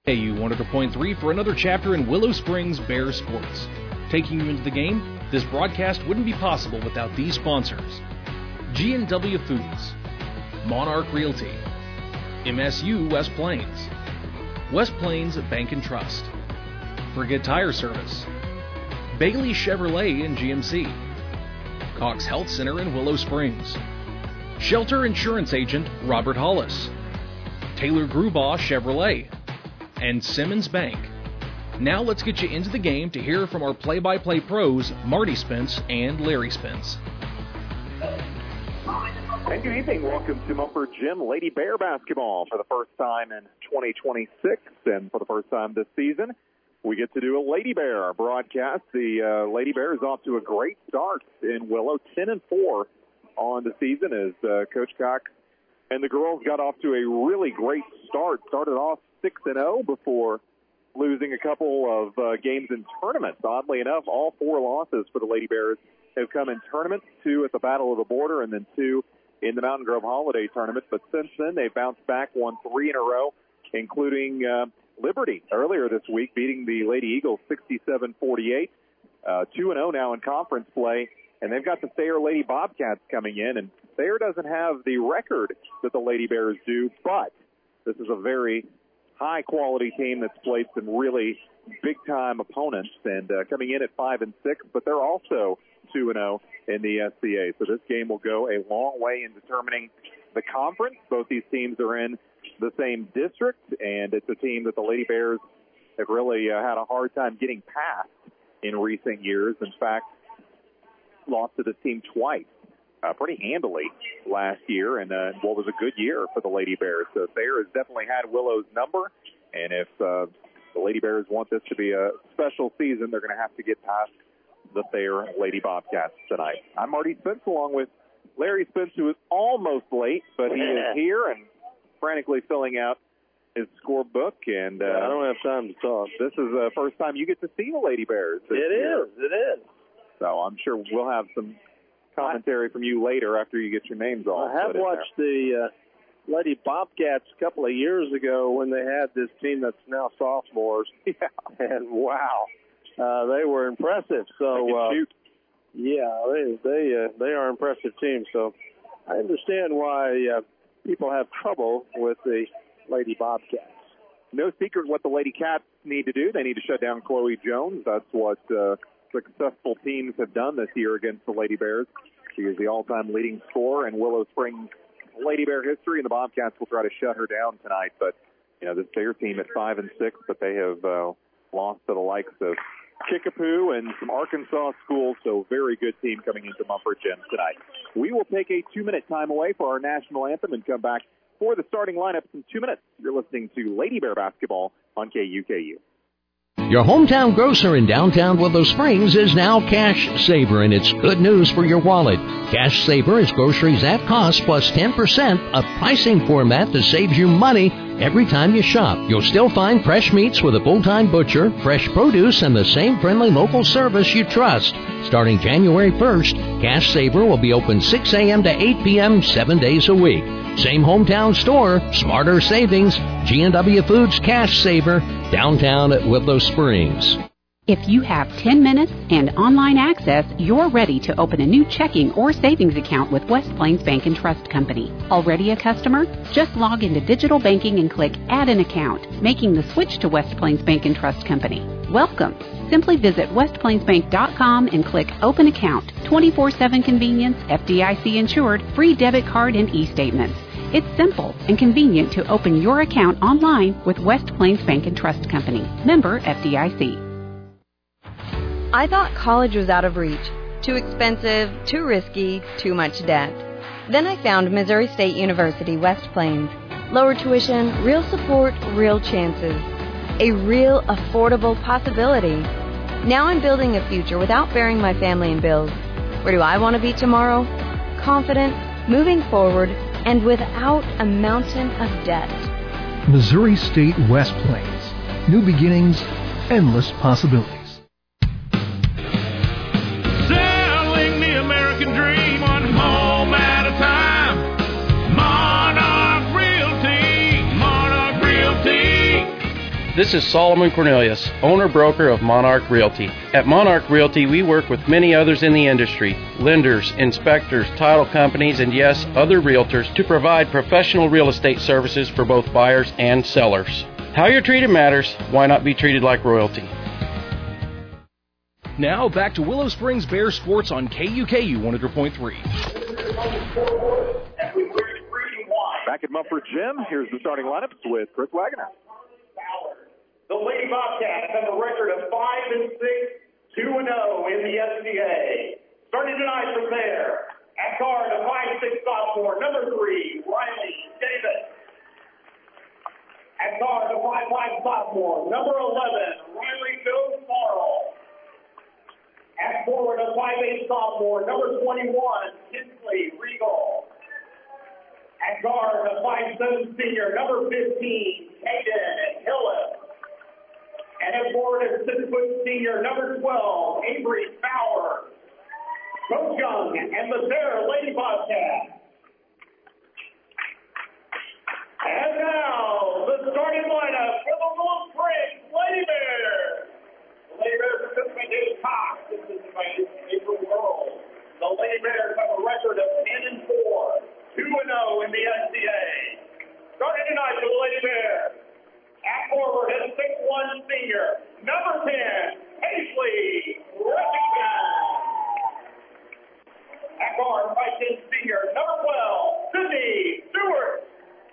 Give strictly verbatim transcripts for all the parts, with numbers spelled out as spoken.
U one hundred point three for another chapter in Willow Springs Bear sports. Taking you into the game, this broadcast wouldn't be possible without these sponsors: G and W Foods, Monarch Realty, M S U West Plains, West Plains Bank and Trust, Forget Tire Service, Bailey Chevrolet and G M C, Cox Health Center in Willow Springs, Shelter Insurance Agent Robert Hollis, Taylor Grubaugh Chevrolet, and Simmons Bank. Now let's get you into the game to hear from our play-by-play pros, Marty Spence and Larry Spence. And good evening. Welcome to Mumford Gym Lady Bear basketball for the first time in twenty twenty-six, and for the first time this season, we get to do a Lady Bear broadcast. The uh, Lady Bear is off to a great start in Willow, ten and four on the season, as uh, Coach Cox and the girls got off to a really great start. Started off six and oh before losing a couple of uh, games in tournaments. Oddly enough, all four losses for the Lady Bears have come in tournaments, two at the Battle of the Border and then two in the Mountain Grove Holiday Tournament. But since then, they've bounced back, won three in a row, including uh, Liberty earlier this week, beating the Lady Eagles sixty-seven forty-eight. Uh, two and oh now in conference play. And they've got the Thayer Lady Bobcats coming in. And Thayer doesn't have the record that the Lady Bears do, but this is a very high-quality team that's played some really big-time opponents, and uh, coming in at five and six, but they're also two and oh in the S C A. So this game will go a long way in determining the conference. Both these teams are in the same district, and it's a team that the Lady Bears have really uh, had a hard time getting past in recent years. In fact, lost to this team twice. Uh, pretty handily last year, and uh, what was a good year for the Lady Bears. So Thayer has definitely had Willow's number, and if uh, the Lady Bears want this to be a special season, they're going to have to get past the Thayer Lady Bobcats tonight. I'm Marty Spence, along with Larry Spence, who is almost late, but he is here and frantically filling out his scorebook. And uh, I don't have time to talk. This is the first time you get to see the Lady Bears. It year. is. It is. So I'm sure we'll have some commentary from you later after you get your names all. I have watched the uh, Lady Bobcats a couple of years ago when they had this team that's now sophomores. Yeah. And wow, uh, they were impressive. So they can uh, shoot. Yeah, they they uh, they are an impressive team. So I understand why uh, people have trouble with the Lady Bobcats. No secret what the Lady Cats need to do. They need to shut down Chloe Jones. That's what uh, successful teams have done this year against the Lady Bears. She is the all-time leading scorer in Willow Springs Lady Bear history, and the Bobcats will try to shut her down tonight. But, you know, this Thayer team at five and six, but they have uh, lost to the likes of Kickapoo and some Arkansas schools, so very good team coming into Mumford Gym tonight. We will take a two-minute time away for our national anthem and come back for the starting lineups in two minutes. You're listening to Lady Bear basketball on K U K U. Your hometown grocer in downtown Willow Springs is now Cash Saver, and it's good news for your wallet. Cash Saver is groceries at cost plus ten percent, a pricing format that saves you money every time you shop. You'll still find fresh meats with a full-time butcher, fresh produce, and the same friendly local service you trust. Starting January first, Cash Saver will be open six a.m. to eight p.m. seven days a week. Same hometown store, smarter savings, G and W Foods Cash Saver, downtown at Willow Springs. If you have ten minutes and online access, you're ready to open a new checking or savings account with West Plains Bank and Trust Company. Already a customer? Just log into digital banking and click Add an Account, making the switch to West Plains Bank and Trust Company. Welcome. Simply visit west plains bank dot com and click Open Account. twenty-four seven convenience, F D I C insured, free debit card and e-statements. It's simple and convenient to open your account online with West Plains Bank and Trust Company. Member F D I C. I thought college was out of reach. Too expensive, too risky, too much debt. Then I found Missouri State University West Plains. Lower tuition, real support, real chances. A real affordable possibility. Now I'm building a future without burying my family in bills. Where do I want to be tomorrow? Confident, moving forward, and without a mountain of debt. Missouri State West Plains. New beginnings, endless possibilities. Selling the American dream, one home at a time. Monarch Realty, Monarch Realty. This is Solomon Cornelius, owner-broker of Monarch Realty. At Monarch Realty, we work with many others in the industry, lenders, inspectors, title companies, and yes, other realtors to provide professional real estate services for both buyers and sellers. How you're treated matters. Why not be treated like royalty? Now back to Willow Springs Bear Sports on K U K U one hundred point three. Back at Mumford Gym, here's the starting lineups with Chris Wagner. The Lady Bobcats have a record of five and six, two and zero in the S C A. Starting tonight from there, at guard, a five six sophomore, number three, Riley Davis. At guard, a five five sophomore, number eleven, Riley Joe Morrow. At forward, a five eight sophomore, number twenty-one, Kinsley Regal. At guard, a five seven senior, number fifteen, Hayden Hillis. And at forward, a six-foot senior, number twelve, Avery Fowler. Coach Young and the Bear Lady Bobcats. And now, the starting lineup for the Willow Springs Lady Bears. The Lady Bears participate in Cox. This is by April World. The Lady Bears have a record of ten and four, two and oh in the S C A. Starting tonight for the Lady Bears. At forward, a six one senior, number ten, Paisley Reffington. At guard, five ten senior, number twelve, Sydney Stewart.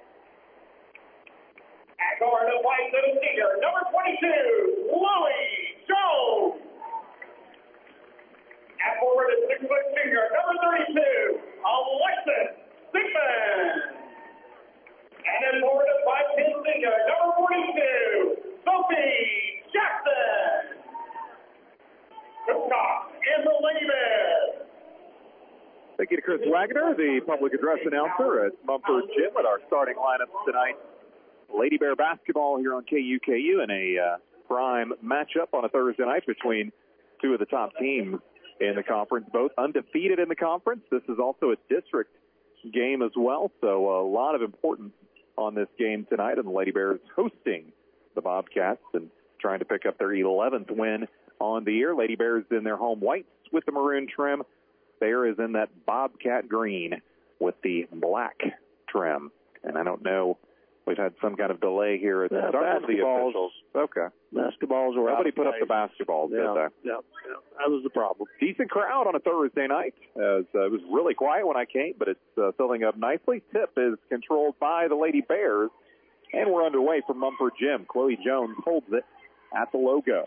At guard, a five seven senior, number twenty-two, Lily Jones. At forward, a six foot senior, number thirty-two, Alexis Sigmund. And then forward to five ten senior, number forty-two, Sophie Jackson. Coach Cox and the Lady Bears. Thank you to Chris Wagner, the public address announcer at Mumford Gym, with our starting lineups tonight. Lady Bear basketball here on K U K U in a uh, prime matchup on a Thursday night between two of the top teams in the conference, both undefeated in the conference. This is also a district game as well, so a lot of importance on this game tonight, and the Lady Bears hosting the Bobcats and trying to pick up their eleventh win on the year. Lady Bears in their home whites with the maroon trim. Bear is in that Bobcat green with the black trim. And I don't know, we've had some kind of delay here at the yeah, start of the officials. Okay. Basketballs are Nobody out put of up the place. basketballs, yeah, did they? Yeah, yeah, that was the problem. Decent crowd on a Thursday night. As, uh, it was really quiet when I came, but it's uh, filling up nicely. Tip is controlled by the Lady Bears, and we're underway from Mumford Gym. Chloe Jones holds it at the logo.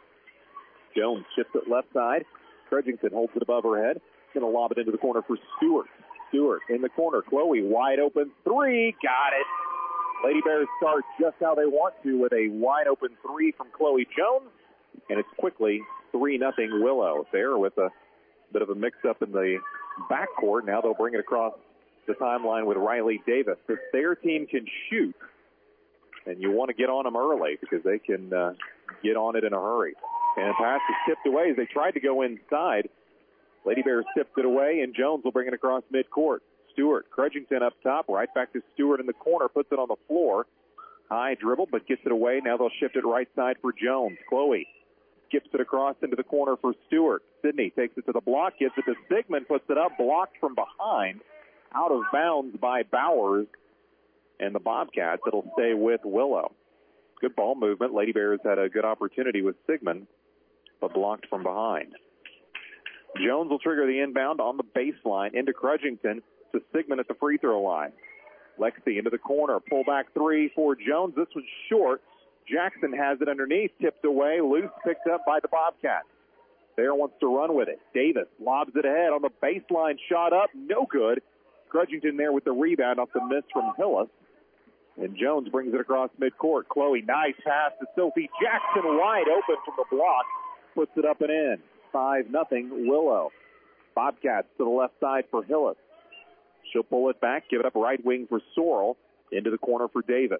Jones shifts it left side. Credgington holds it above her head. Going to lob it into the corner for Stewart. Stewart in the corner. Chloe wide open three. Got it. Lady Bears start just how they want to with a wide open three from Chloe Jones. And it's quickly three nothing Willow. There with a bit of a mix-up in the backcourt. Now they'll bring it across the timeline with Riley Davis. If their team can shoot, and you want to get on them early because they can uh, get on it in a hurry. And the pass is tipped away as they tried to go inside. Lady Bears tipped it away, and Jones will bring it across midcourt. Stewart, Credgington up top, right back to Stewart in the corner, puts it on the floor. High dribble, but gets it away. Now they'll shift it right side for Jones. Chloe skips it across into the corner for Stewart. Sydney takes it to the block, gives it to Sigmund, puts it up, blocked from behind, out of bounds by Bowers. And the Bobcats, it'll stay with Willow. Good ball movement. Lady Bears had a good opportunity with Sigmund, but blocked from behind. Jones will trigger the inbound on the baseline into Credgington to Sigmund at the free throw line. Lexi into the corner. Pull back three for Jones. This one's short. Jackson has it underneath. Tipped away. Loose picked up by the Bobcats. Bear wants to run with it. Davis lobs it ahead on the baseline. Shot up. No good. Credgington there with the rebound off the miss from Hillis. And Jones brings it across midcourt. Chloe, nice pass to Sophie Jackson, wide open from the block. Puts it up and in. five nothing Willow. Bobcats to the left side for Hillis. She'll pull it back, give it up right wing for Sorrell. Into the corner for Davis.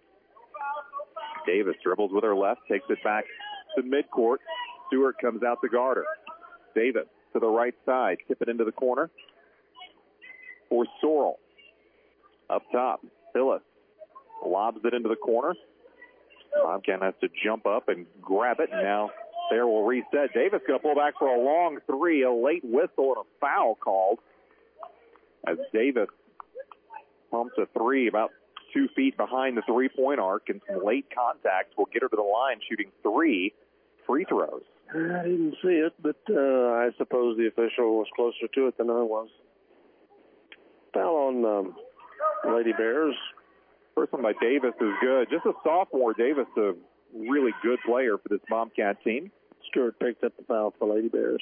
Davis dribbles with her left, takes it back to midcourt. Stewart comes out to guard her. Davis to the right side, tip it into the corner for Sorrell. Up top, Hillis lobs it into the corner. Bobcat has to jump up and grab it, and now Thayer will reset. Davis going to pull back for a long three, a late whistle, and a foul called as Davis pumps a three about two feet behind the three-point arc, and some late contact will get her to the line shooting three free throws. I didn't see it, but uh, I suppose the official was closer to it than I was. Foul on um, Lady Bears. First one by Davis is good. Just a sophomore. Davis, a really good player for this Bobcat team. Stewart picked up the foul for Lady Bears.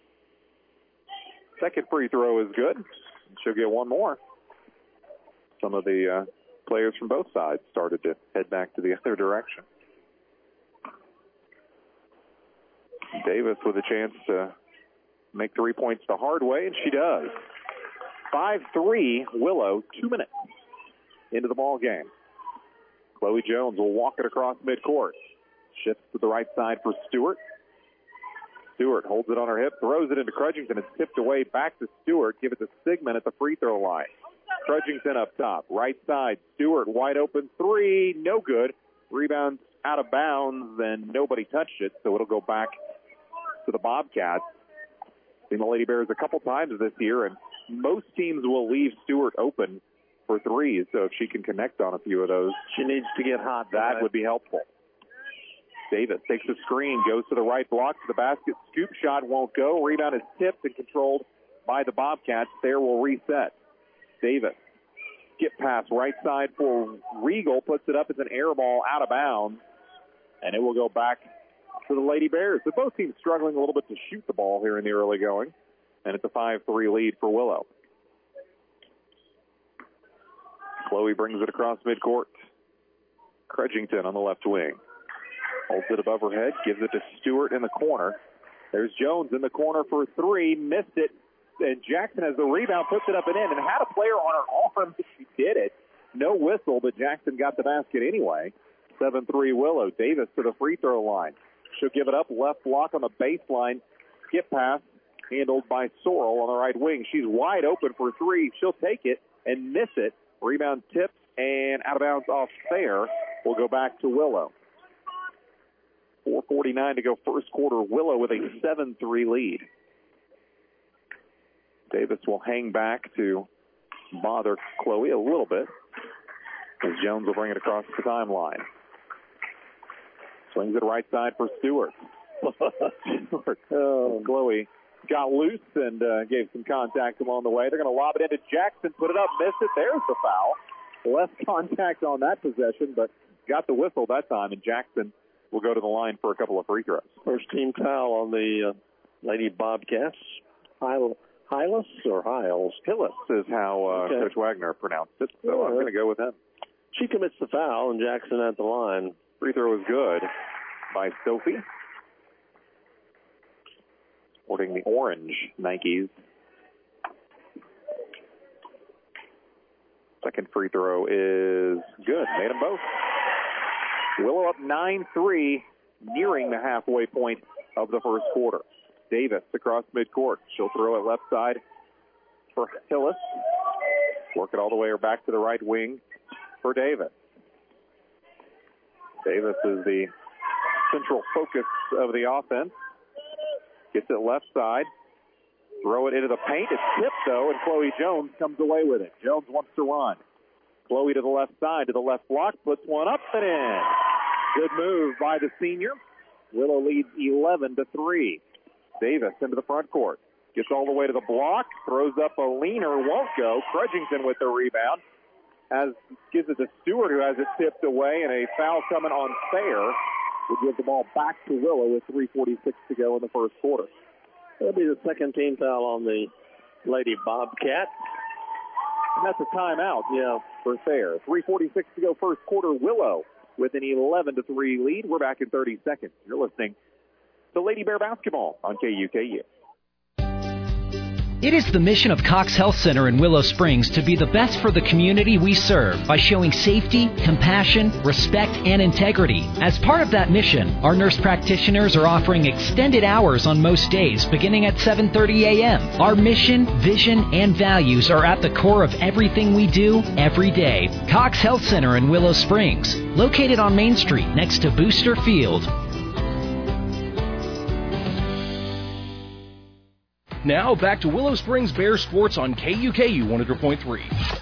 Second free throw is good. She'll get one more. Some of the uh, players from both sides started to head back to the other direction. Davis with a chance to make three points the hard way, and she does. five three, Willow, two minutes into the ball game. Chloe Jones will walk it across midcourt. Shifts to the right side for Stewart. Stewart holds it on her hip, throws it into Crudgington. It's tipped away back to Stewart. Give it to Sigmund at the free throw line. Crudgington up top. Right side, Stewart wide open three. No good. Rebound out of bounds, and nobody touched it, so it'll go back to the Bobcats. Seen the Lady Bears a couple times this year, and most teams will leave Stewart open for threes, so if she can connect on a few of those, she needs to get hot. That right? would be helpful. Davis takes a screen, goes to the right block to the basket. Scoop shot won't go. Rebound is tipped and controlled by the Bobcats. There will reset. Davis, skip pass right side for Regal, puts it up as an air ball out of bounds, and it will go back to the Lady Bears. So both teams struggling a little bit to shoot the ball here in the early going, and it's a five three lead for Willow. Chloe brings it across midcourt. Crudgington on the left wing. Holds it above her head, gives it to Stewart in the corner. There's Jones in the corner for three, missed it, and Jackson has the rebound, puts it up and in, and had a player on her arm as she did it. No whistle, but Jackson got the basket anyway. seven three Willow. Davis to the free throw line. She'll give it up, left block on the baseline. Skip pass, handled by Sorrell on the right wing. She's wide open for three. She'll take it and miss it. Rebound tipped and out of bounds off Thayer. Will go back to Willow. four forty-nine to go first quarter. Willow with a seven three lead. Davis will hang back to bother Chloe a little bit as Jones will bring it across the timeline. Swings it right side for Stewart. Stewart. Oh, Chloe got loose and uh, gave some contact along the way. They're going to lob it into Jackson, put it up, missed it. There's the foul. Less contact on that possession, but got the whistle that time, and Jackson will go to the line for a couple of free throws. First team foul on the uh, Lady Bobcats. Hylas or Hiles? Hillis is how uh, okay. Coach Wagner pronounced it, so yeah. I'm going to go with him. She commits the foul, and Jackson at the line. Free throw is good by Sophie. Sporting the orange Nikes. Second free throw is good. Made them both. Willow up nine three, nearing the halfway point of the first quarter. Davis across midcourt. She'll throw it left side for Hillis. Work it all the way or back to the right wing for Davis. Davis is the central focus of the offense. Gets it left side. Throw it into the paint. It's tipped, though, and Chloe Jones comes away with it. Jones wants to run. Chloe to the left side, to the left block, puts one up and in. Good move by the senior. Willow leads eleven to three. Davis into the front court. Gets all the way to the block. Throws up a leaner. Won't go. Crudgington with the rebound. As gives it to Stewart, who has it tipped away, and a foul coming on Thayer will give the ball back to Willow with three forty-six to go in the first quarter. That'll be the second team foul on the Lady Bobcat. And that's a timeout, yeah, for Thayer. three forty-six to go first quarter. Willow with an eleven to three lead. We're back in thirty seconds. You're listening to Lady Bear Basketball on K U K U. It is the mission of Cox Health Center in Willow Springs to be the best for the community we serve by showing safety, compassion, respect, and integrity. As part of that mission, our nurse practitioners are offering extended hours on most days beginning at seven thirty a.m. Our mission, vision, and values are at the core of everything we do every day. Cox Health Center in Willow Springs, located on Main Street next to Booster Field. Now back to Willow Springs Bear Sports on K U K U one hundred point three.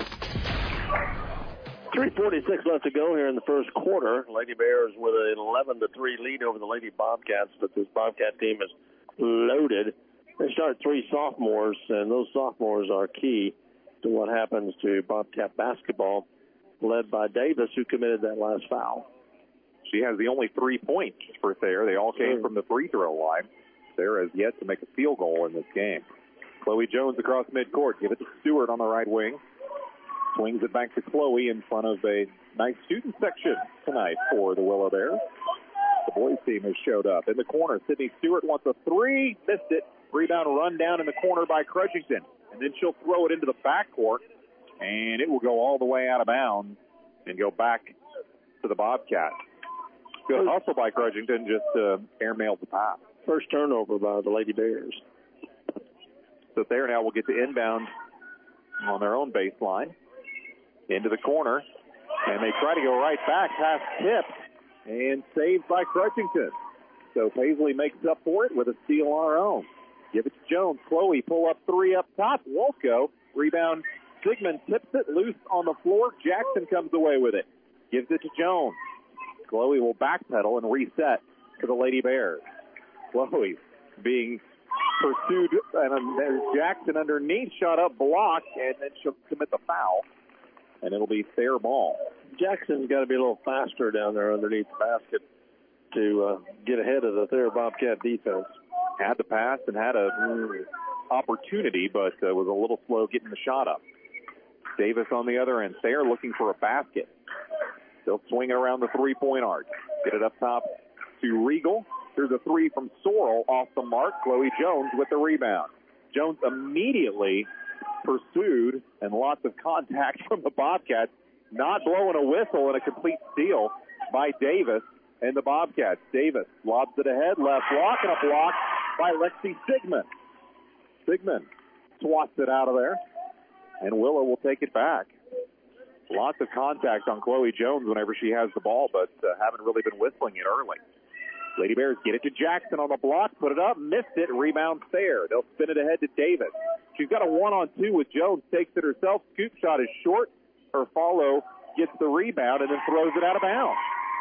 three forty-six left to go here in the first quarter. Lady Bears with an eleven to three lead over the Lady Bobcats, but this Bobcat team is loaded. They start three sophomores, and those sophomores are key to what happens to Bobcat basketball, led by Davis, who committed that last foul. She has the only three points for Thayer. They all came from the free throw line. Thayer has yet to make a field goal in this game. Chloe Jones across midcourt. Give it to Stewart on the right wing. Swings it back to Chloe in front of a nice student section tonight for the Willow Bears. The boys team has showed up. In the corner, Sydney Stewart wants a three. Missed it. Rebound run down in the corner by Crutchington. And then she'll throw it into the backcourt. And it will go all the way out of bounds and go back to the Bobcats. Good hustle by Crutchington, just uh, airmailed the pass. First turnover by the Lady Bears. So there now will get to inbound on their own baseline. Into the corner. And they try to go right back past Tip. And saved by Crutchington. So Paisley makes up for it with a steal on her own. Give it to Jones. Chloe pull up three up top. Won't go. Rebound. Sigmund tips it loose on the floor. Jackson comes away with it. Gives it to Jones. Chloe will backpedal and reset to the Lady Bears. Chloe being pursued, and there's Jackson underneath, shot up, blocked, and then she'll commit the foul, and it'll be fair ball. Jackson's got to be a little faster down there underneath the basket to uh, get ahead of the Thayer Bobcat defense. Had the pass and had a mm, opportunity, but uh, was a little slow getting the shot up. Davis on the other end. Thayer looking for a basket. They'll swing it around the three-point arc. Get it up top to Regal. There's a three from Sorrell off the mark. Chloe Jones with the rebound. Jones immediately pursued, and lots of contact from the Bobcats. Not blowing a whistle, and a complete steal by Davis and the Bobcats. Davis lobs it ahead, left block, and a block by Lexi Sigmund. Sigmund swats it out of there, and Willow will take it back. Lots of contact on Chloe Jones whenever she has the ball, but uh, haven't really been whistling it early. Lady Bears get it to Jackson on the block, put it up, missed it, rebound Thayer. They'll spin it ahead to Davis. She's got a one-on-two with Jones, takes it herself. Scoop shot is short. Her follow gets the rebound and then throws it out of bounds.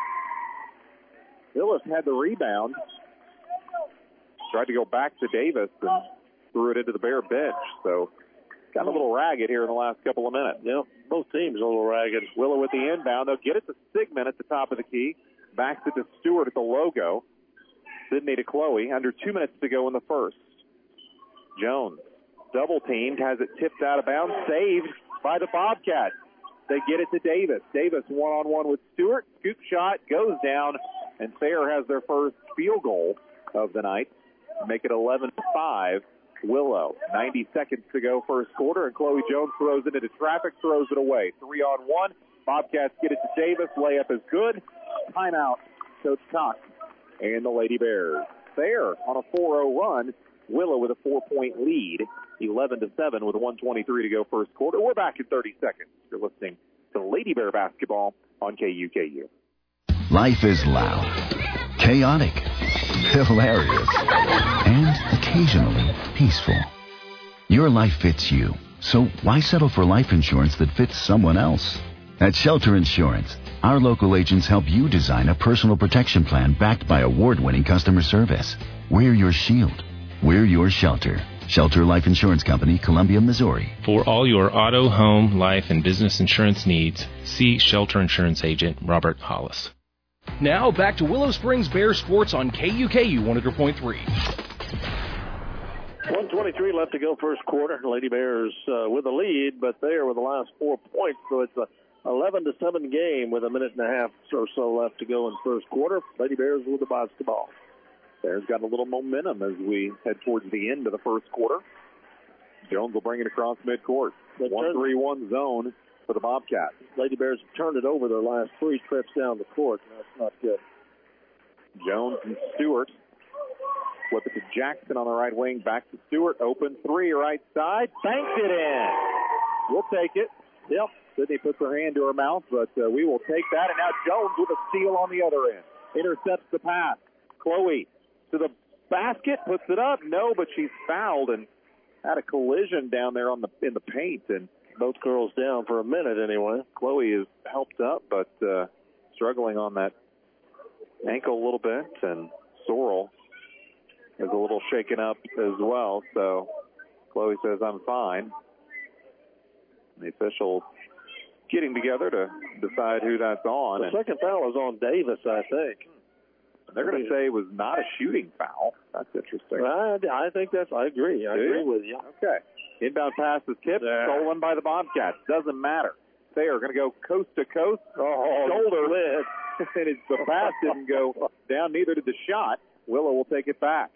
Phyllis had the rebound. Tried to go back to Davis and threw it into the Bear bench. So got a little ragged here in the last couple of minutes. Yeah, both teams a little ragged. Willow with the inbound. They'll get it to Sigmund at the top of the key. Backs it to Stewart at the logo. Sydney to Chloe. Under two minutes to go in the first. Jones, double teamed, has it tipped out of bounds. Saved by the Bobcats. They get it to Davis. Davis one-on-one with Stewart. Scoop shot goes down, and Thayer has their first field goal of the night. Make it eleven to five. Willow. ninety seconds to go first quarter, and Chloe Jones throws it into traffic, throws it away. Three on one. Bobcats get it to Davis. Layup is good. Timeout, Coach Cox and the Lady Bears. Thayer on a four oh run. Willow with a four-point lead, eleven to seven with one twenty-three to go first quarter. We're back in thirty seconds. You're listening to Lady Bear basketball on K U K U. Life is loud, chaotic, hilarious, and occasionally peaceful. Your life fits you, so why settle for life insurance that fits someone else? At Shelter Insurance, our local agents help you design a personal protection plan backed by award-winning customer service. We're your shield. We're your shelter. Shelter Life Insurance Company, Columbia, Missouri. For all your auto, home, life, and business insurance needs, see Shelter Insurance Agent Robert Hollis. Now back to Willow Springs Bear Sports on K U K U one hundred point three. one twenty-three left to go first quarter. Lady Bears uh, with the lead, but they are with the last four points, so it's a eleven to seven game with a minute and a half or so left to go in first quarter. Lady Bears with the basketball. Bears got a little momentum as we head towards the end of the first quarter. Jones will bring it across midcourt. one three one zone for the Bobcats. Lady Bears have turned it over their last three trips down the court. That's not good. Jones and Stewart. Flip it to Jackson on the right wing. Back to Stewart. Open three, right side. Banks it in. We'll take it. Yep. Sydney puts her hand to her mouth, but uh, we will take that. And now Jones with a steal on the other end. Intercepts the pass. Chloe to the basket. Puts it up. No, but she's fouled and had a collision down there on the in the paint. And both girls down for a minute anyway. Chloe is helped up, but uh, struggling on that ankle a little bit. And Sorrell is a little shaken up as well. So Chloe says, I'm fine. The officials getting together to decide who that's on. The and second foul is on Davis, I think. They're going to say it was not a shooting foul. That's interesting. I, I think that's, I agree. I Do agree you? with you. Okay. Inbound pass is tipped, There. stolen by the Bobcats. Doesn't matter. They are going to go coast to coast. Oh, shoulder lid. And it's, the pass didn't go down, neither did the shot. Willow will take it back.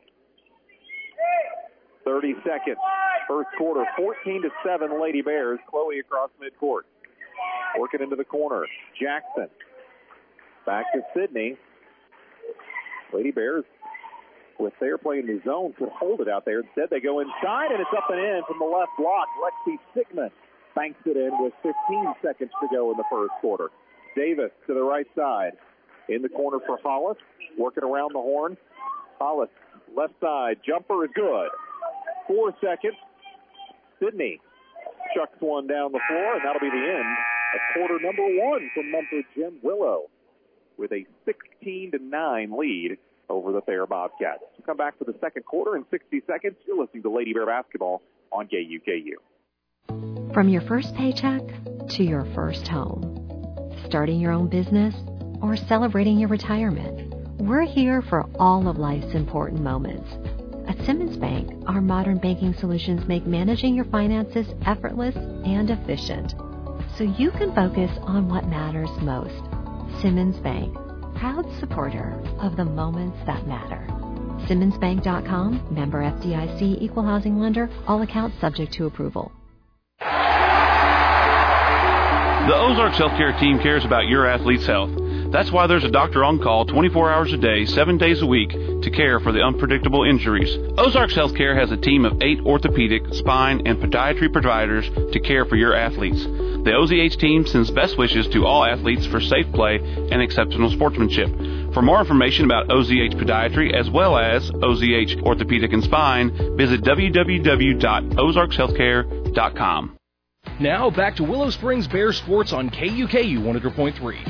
thirty seconds. First quarter, fourteen to seven, Lady Bears. Chloe across midcourt. Working into the corner. Jackson. Back to Sydney. Lady Bears, with their playing the zone, could hold it out there. Instead, they go inside, and it's up and in from the left block. Lexi Sigmund banks it in with fifteen seconds to go in the first quarter. Davis to the right side. In the corner for Hollis. Working around the horn. Hollis, left side. Jumper is good. Four seconds. Sydney chucks one down the floor, and that'll be the end of quarter number one from Mumford Jim. Willow with a sixteen to nine lead over the Thayer Bobcats. We'll come back for the second quarter in sixty seconds. You're listening to Lady Bear Basketball on K U K U. From your first paycheck to your first home, starting your own business, or celebrating your retirement, we're here for all of life's important moments. At Simmons Bank, our modern banking solutions make managing your finances effortless and efficient, so you can focus on what matters most. Simmons Bank, proud supporter of the moments that matter. Simmons Bank dot com, member F D I C, equal housing lender, all accounts subject to approval. The Ozarks Healthcare team cares about your athlete's health. That's why there's a doctor on call twenty-four hours a day, seven days a week to care for the unpredictable injuries. Ozarks Healthcare has a team of eight orthopedic, spine, and podiatry providers to care for your athletes. The O Z H team sends best wishes to all athletes for safe play and exceptional sportsmanship. For more information about O Z H Podiatry as well as O Z H Orthopedic and Spine, visit w w w dot ozarks healthcare dot com. Now back to Willow Springs Bears Sports on K U K U one hundred point three.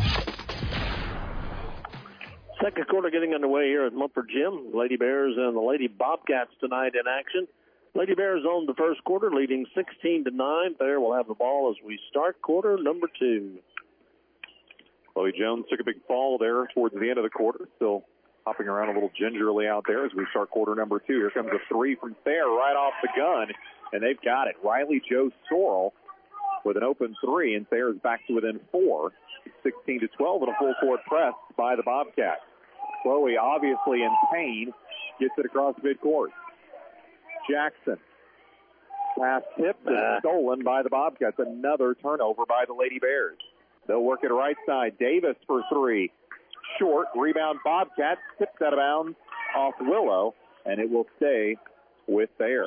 Second quarter getting underway here at Mumford Gym. Lady Bears and the Lady Bobcats tonight in action. Lady Bears own the first quarter, leading sixteen to nine. Thayer will have the ball as we start quarter number two. Chloe Jones took a big fall there towards the end of the quarter. Still hopping around a little gingerly out there as we start quarter number two. Here comes a three from Thayer right off the gun, and they've got it. Riley Jo Sorrell with an open three, and Thayer's back to within four. sixteen to twelve and a full court press by the Bobcats. Chloe, obviously in pain, gets it across midcourt. Jackson. Pass tipped and stolen by the Bobcats. Another turnover by the Lady Bears. They'll work it right side. Davis for three. Short. Rebound Bobcats. Tipped out of bounds off Willow, and it will stay with Thayer.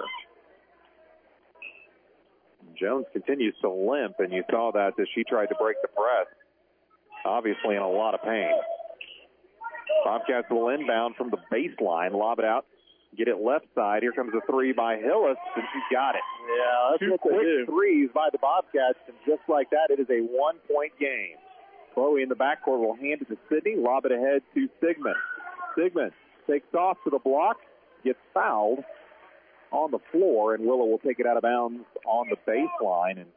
Jones continues to limp, and you saw that as she tried to break the press. Obviously in a lot of pain. Bobcats will inbound from the baseline, lob it out, get it left side. Here comes a three by Hillis, and she got it. Yeah, that's Two what they quick do. threes by the Bobcats, and just like that, it is a one-point game. Chloe in the backcourt will hand it to Sydney, lob it ahead to Sigmund. Sigmund takes off to the block, gets fouled on the floor, and Willow will take it out of bounds on the baseline. And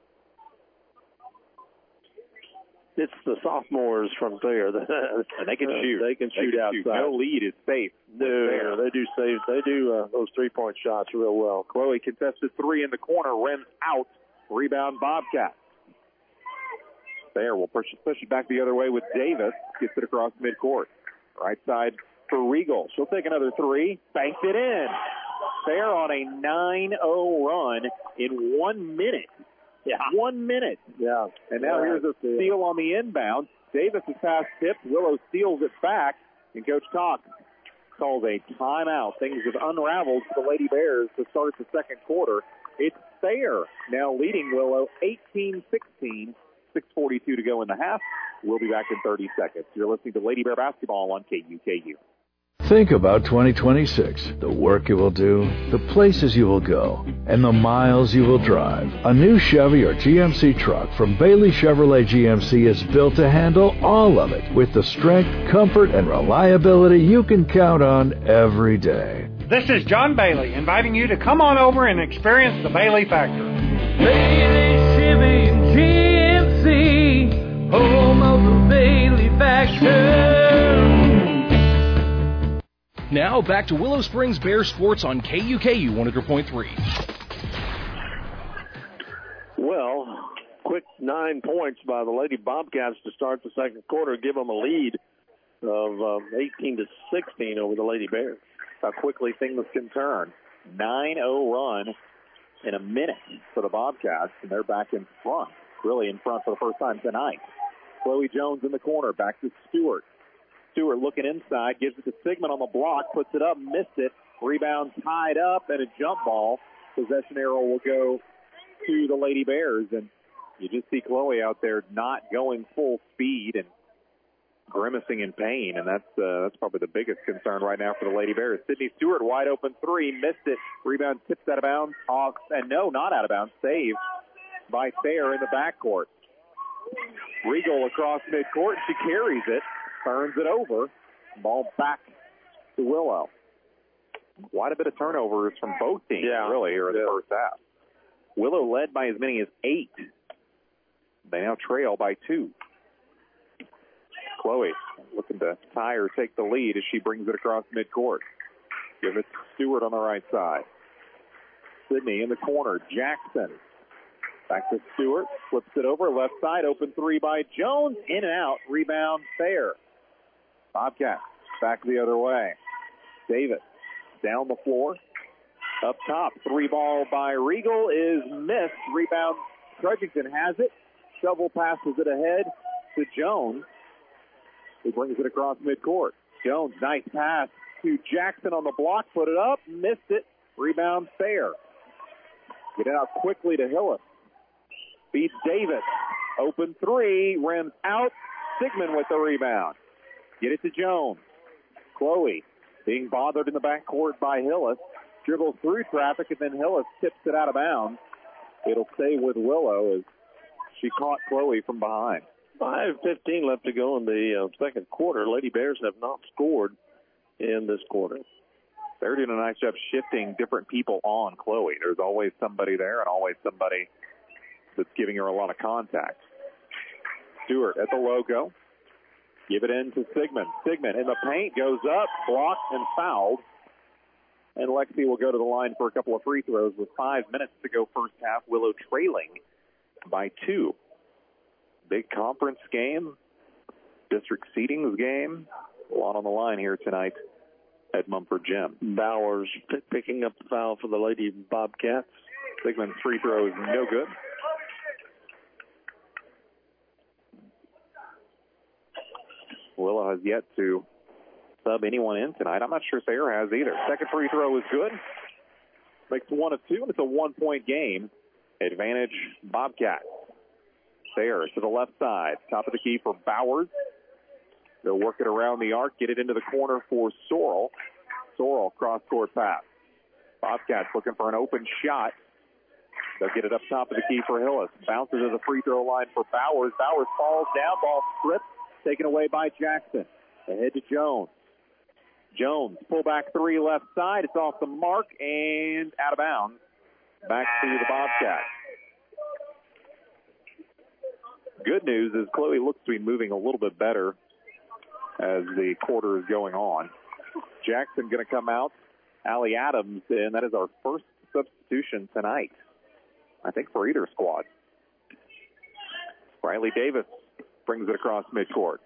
it's the sophomores from Thayer. and they can shoot. They can shoot they can outside. Shoot. No lead is safe. No, they do save. They do uh, those three-point shots real well. Chloe contested three in the corner, rims out. Rebound Bobcats. Thayer will push, push it back the other way with Davis. Gets it across midcourt. Right side for Regal. She'll take another three. Banks it in. Fair on a nine oh run in one minute. Yeah. One minute. Yeah. And now yeah, here's a steal on the inbound. Davis is pass tipped. Willow steals it back. And Coach Cox calls a timeout. Things have unraveled for the Lady Bears to start the second quarter. It's Fair now leading Willow eighteen sixteen. six forty-two to go in the half. We'll be back in thirty seconds. You're listening to Lady Bear Basketball on K U K U. Think about twenty twenty-six, the work you will do, the places you will go, and the miles you will drive. A new Chevy or G M C truck from Bailey Chevrolet G M C is built to handle all of it with the strength, comfort, and reliability you can count on every day. This is John Bailey inviting you to come on over and experience the Bailey Factor. Bailey Chevy and G M C, home of the Bailey Factor. Now back to Willow Springs Bear Sports on K U K U one hundred point three. Well, quick nine points by the Lady Bobcats to start the second quarter, give them a lead of um, eighteen to sixteen over the Lady Bears. How quickly things can turn. nine oh run in a minute for the Bobcats, and they're back in front, really in front for the first time tonight. Chloe Jones in the corner, back to Stewart. Stewart looking inside, gives it to Sigmund on the block, puts it up, missed it. Rebound tied up, and a jump ball. Possession arrow will go to the Lady Bears, and you just see Chloe out there not going full speed and grimacing in pain, and that's uh, that's probably the biggest concern right now for the Lady Bears. Sydney Stewart, wide open three, missed it. Rebound tips out of bounds, off, and no, not out of bounds, saved by Thayer in the backcourt. Regal across midcourt, she carries it. Turns it over. Ball back to Willow. Quite a bit of turnovers from both teams, yeah. really, here in yeah. the first half. Willow led by as many as eight. They now trail by two. Chloe looking to tie or take the lead as she brings it across midcourt. Give it to Stewart on the right side. Sydney in the corner. Jackson. Back to Stewart. Flips it over. Left side. Open three by Jones. In and out. Rebound Fair. Bobcat back the other way. Davis down the floor. Up top. Three ball by Regal is missed. Rebound. Trudgington has it. Shovel passes it ahead to Jones. He brings it across midcourt. Jones, nice pass to Jackson on the block. Put it up. Missed it. Rebound Fair. Get it out quickly to Hillis. Beats Davis. Open three. Rims out. Sigmund with the rebound. Get it to Jones. Chloe being bothered in the backcourt by Hillis. Dribbles through traffic, and then Hillis tips it out of bounds. It'll stay with Willow as she caught Chloe from behind. five fifteen left to go in the uh, second quarter. Lady Bears have not scored in this quarter. They're doing a nice job shifting different people on Chloe. There's always somebody there and always somebody that's giving her a lot of contact. Stewart at the logo. Give it in to Sigmund. Sigmund in the paint, goes up, blocked, and fouled. And Lexi will go to the line for a couple of free throws with five minutes to go first half. Willow trailing by two. Big conference game, district seedings game. A lot on the line here tonight at Mumford Gym. Bowers p- picking up the foul for the Lady Bobcats. Sigmund's free throw is no good. Willow has yet to sub anyone in tonight. I'm not sure Thayer has either. Second free throw is good. Makes one of two, and it's a one-point game. Advantage Bobcats. Thayer to the left side. Top of the key for Bowers. They'll work it around the arc, get it into the corner for Sorrell. Sorrell cross-court pass. Bobcats looking for an open shot. They'll get it up top of the key for Hillis. Bounces to the free throw line for Bowers. Bowers falls down, ball stripped. Taken away by Jackson. Ahead to Jones. Jones, pull back three left side. It's off the mark and out of bounds. Back to the Bobcats. Good news is Chloe looks to be moving a little bit better as the quarter is going on. Jackson going to come out. Allie Adams, and that is our first substitution tonight, I think, for either squad. Riley Davis brings it across midcourt.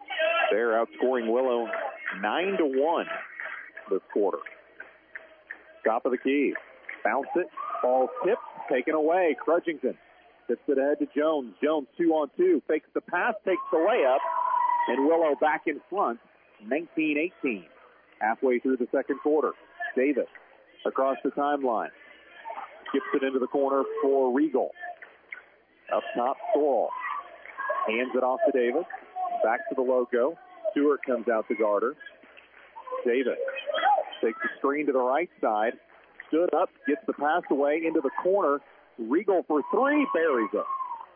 They're outscoring Willow nine to one this quarter. Top of the key. Bounce it. Ball tipped. Taken away. Crutchington tips it ahead to Jones. Jones two on two. Fakes the pass. Takes the layup. And Willow back in front. nineteen eighteen. Halfway through the second quarter. Davis across the timeline. Skips it into the corner for Regal. Up top, Sorrell. Hands it off to Davis. Back to the logo. Stewart comes out to guard her. Davis takes the screen to the right side. Stood up, gets the pass away into the corner. Regal for three, buries it.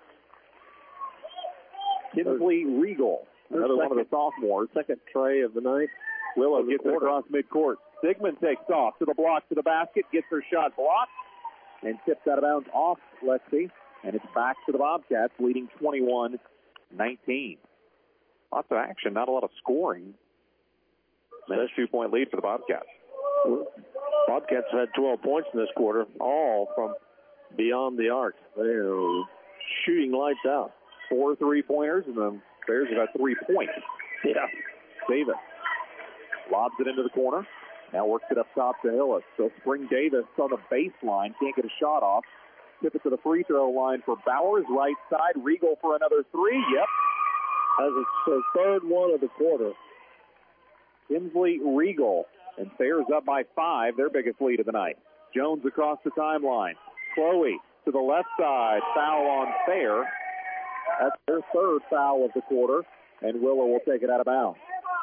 Kinsley Regal, another one of the sophomores. Second tray of the night. Willow gets it across midcourt. Sigmund takes off to the block, to the basket, gets her shot blocked, and tips out of bounds off Lexi. And it's back to the Bobcats, leading twenty-one nineteen. Lots of action, not a lot of scoring. That's a two-point lead for the Bobcats. Bobcats have had twelve points in this quarter, all from beyond the arc. They're shooting lights out. Four three-pointers, and the Bears have had three points. Yeah. Davis lobs it into the corner. Now works it up top to Hillis. So Spring Davis on the baseline. Can't get a shot off. Tip it to the free throw line for Bowers. Right side. Regal for another three. Yep. As it's the third one of the quarter. Kinsley Regal. And Bears up by five. Their biggest lead of the night. Jones across the timeline. Chloe to the left side. Foul on Fair. That's their third foul of the quarter. And Willow will take it out of bounds.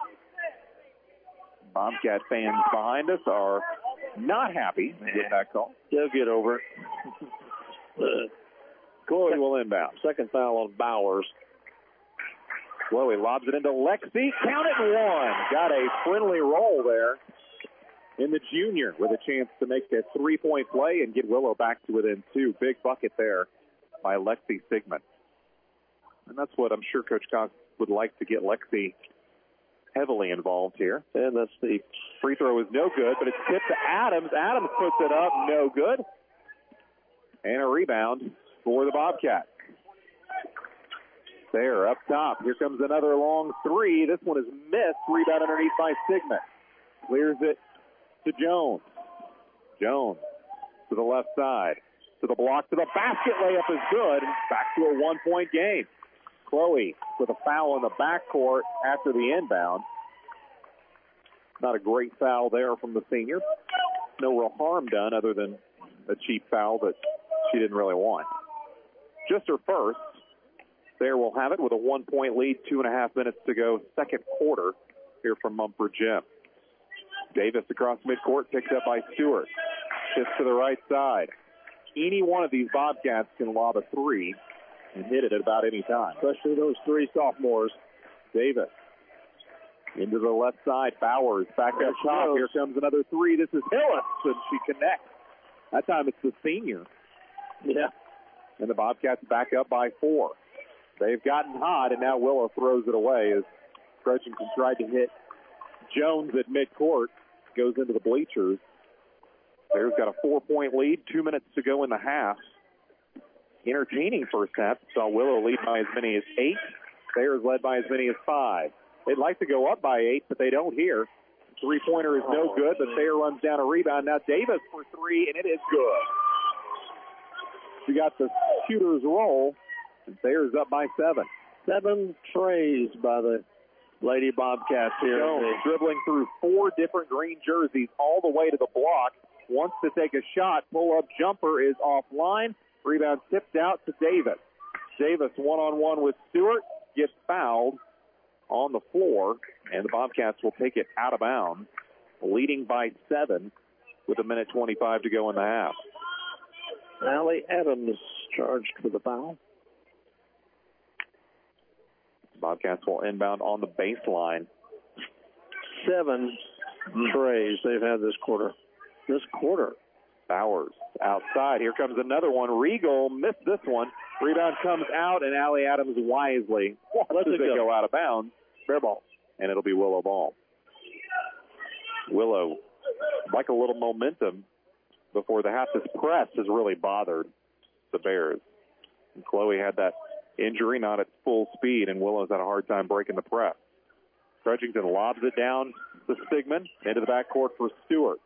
Bobcat fans behind us are not happy with that call. They'll get over it. Chloe will inbound. Second foul on Bowers. Chloe lobs it into Lexi. Count it one. Got a friendly roll there in the junior with a chance to make a three-point play and get Willow back to within two. Big bucket there by Lexi Sigmund. And that's what I'm sure Coach Cox would like to get Lexi heavily involved here. And that's the free throw is no good, but it's tipped to Adams. Adams puts it up, no good. And a rebound for the Bobcats. There, up top. Here comes another long three. This one is missed. Rebound underneath by Sigmund. Clears it to Jones. Jones to the left side. To the block, to the basket. Layup is good. Back to a one-point game. Chloe with a foul in the backcourt after the inbound. Not a great foul there from the senior. No real harm done other than a cheap foul that she didn't really want. Just her first. There we'll have it with a one-point lead, two and a half minutes to go, second quarter here from Mumford Gym. Davis across midcourt, picked up by Stewart. Shifts to the right side. Any one of these Bobcats can lob a three and hit it at about any time. Especially those three sophomores. Davis into the left side. Bowers back up top. Here comes another three. This is Hillis, and she connects. That time it's the senior. Yeah. And the Bobcats back up by four. They've gotten hot, and now Willow throws it away as Crutchington tried to hit Jones at midcourt. Goes into the bleachers. Bears got a four-point lead. Two minutes to go in the half. Entertaining first half. Saw Willow lead by as many as eight. Bears led by as many as five. They'd like to go up by eight, but they don't here. Three-pointer is no good, but Thayer runs down a rebound. Now Davis for three, and it is good. We got the shooter's roll, and Thayer's up by seven. Seven trays by the Lady Bobcats here. Jones dribbling through four different green jerseys all the way to the block. Wants to take a shot. Pull-up jumper is offline. Rebound tipped out to Davis. Davis one-on-one with Stewart. Gets fouled on the floor, and the Bobcats will take it out of bounds, leading by seven with a minute twenty-five to go in the half. Allie Adams charged for the foul. Bobcats will inbound on the baseline. Seven trays they've had this quarter. This quarter. Bowers outside. Here comes another one. Regal missed this one. Rebound comes out, and Allie Adams wisely lets it go out of bounds. Fair ball. And it'll be Willow ball. Willow, like a little momentum before the half. This press has really bothered the Bears. And Chloe had that injury, not at full speed, and Willow's had a hard time breaking the press. Crutchington lobs it down to Sigmund, into the backcourt for Stewart.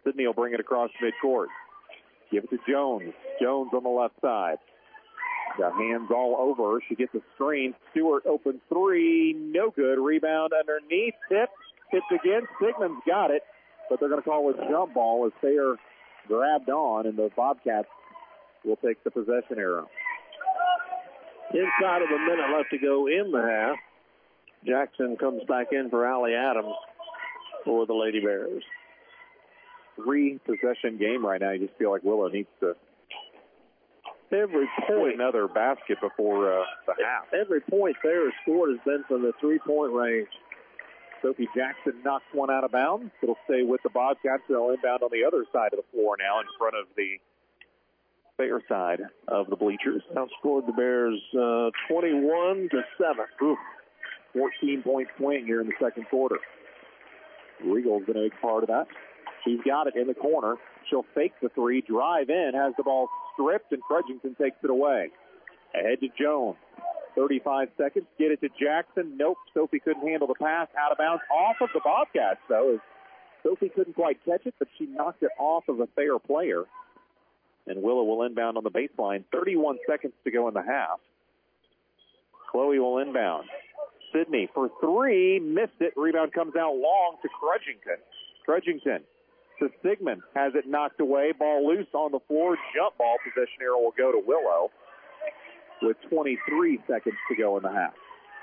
Sidney will bring it across midcourt. Give it to Jones. Jones on the left side. Got hands all over. She gets a screen. Stewart open three. No good. Rebound underneath. Tip. Tipped again. Sigmund's got it, but they're going to call a jump ball as they are grabbed on, and the Bobcats will take the possession arrow. Inside of a minute left to go in the half. Jackson comes back in for Allie Adams for the Lady Bears. Three possession game right now. You just feel like Willow needs to every point another basket before uh, the half. Every point there is scored has been from the three-point range. Sophie Jackson knocks one out of bounds. It'll stay with the Bobcats. They'll inbound on the other side of the floor now in front of the Bear side of the bleachers. Outscored the Bears uh, twenty-one to seven. Oof. fourteen-point swing here in the second quarter. Regal's been a big part of that. She's got it in the corner. She'll fake the three, drive in, has the ball stripped, and Crudgington takes it away. Ahead to Jones. thirty-five seconds. Get it to Jackson. Nope. Sophie couldn't handle the pass. Out of bounds. Off of the Bobcats, though. As Sophie couldn't quite catch it, but she knocked it off of a fair player. And Willow will inbound on the baseline. thirty-one seconds to go in the half. Chloe will inbound. Sidney for three. Missed it. Rebound comes out long to Crudgington. Crudgington to Sigmund. Has it knocked away. Ball loose on the floor. Jump ball. Possession arrow will go to Willow with twenty-three seconds to go in the half.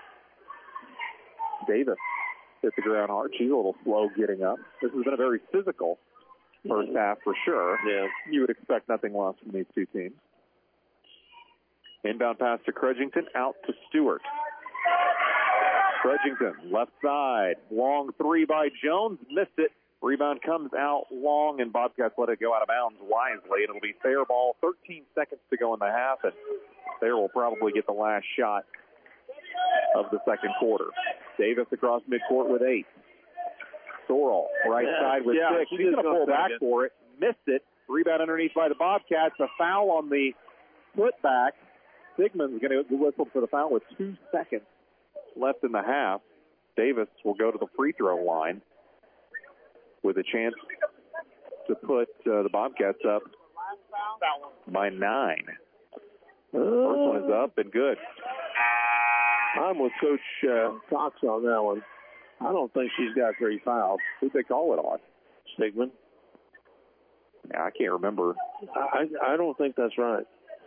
Davis hit the ground hard. She's a little slow getting up. This has been a very physical first half for sure. Yeah. You would expect nothing less from these two teams. Inbound pass to Crudgington. Out to Stewart. Crudgington, left side. Long three by Jones. Missed it. Rebound comes out long, and Bobcats let it go out of bounds wisely. It'll be fair ball. thirteen seconds to go in the half, and Thayer will probably get the last shot of the second quarter. Davis across midcourt with eight. Sorrell, right yeah, side with yeah, six. He's going to pull back it. for it. Missed it. Rebound underneath by the Bobcats. A foul on the putback. Sigmund's going to whistle for the foul with two seconds left in the half. Davis will go to the free throw line with a chance to put uh, the Bobcats up by nine. Uh, First one is up and good. I'm with Coach uh, Cox on that one. I don't think she's got three fouls. Who'd they call it on? Sigmund. Yeah, I can't remember. I, I don't think that's right.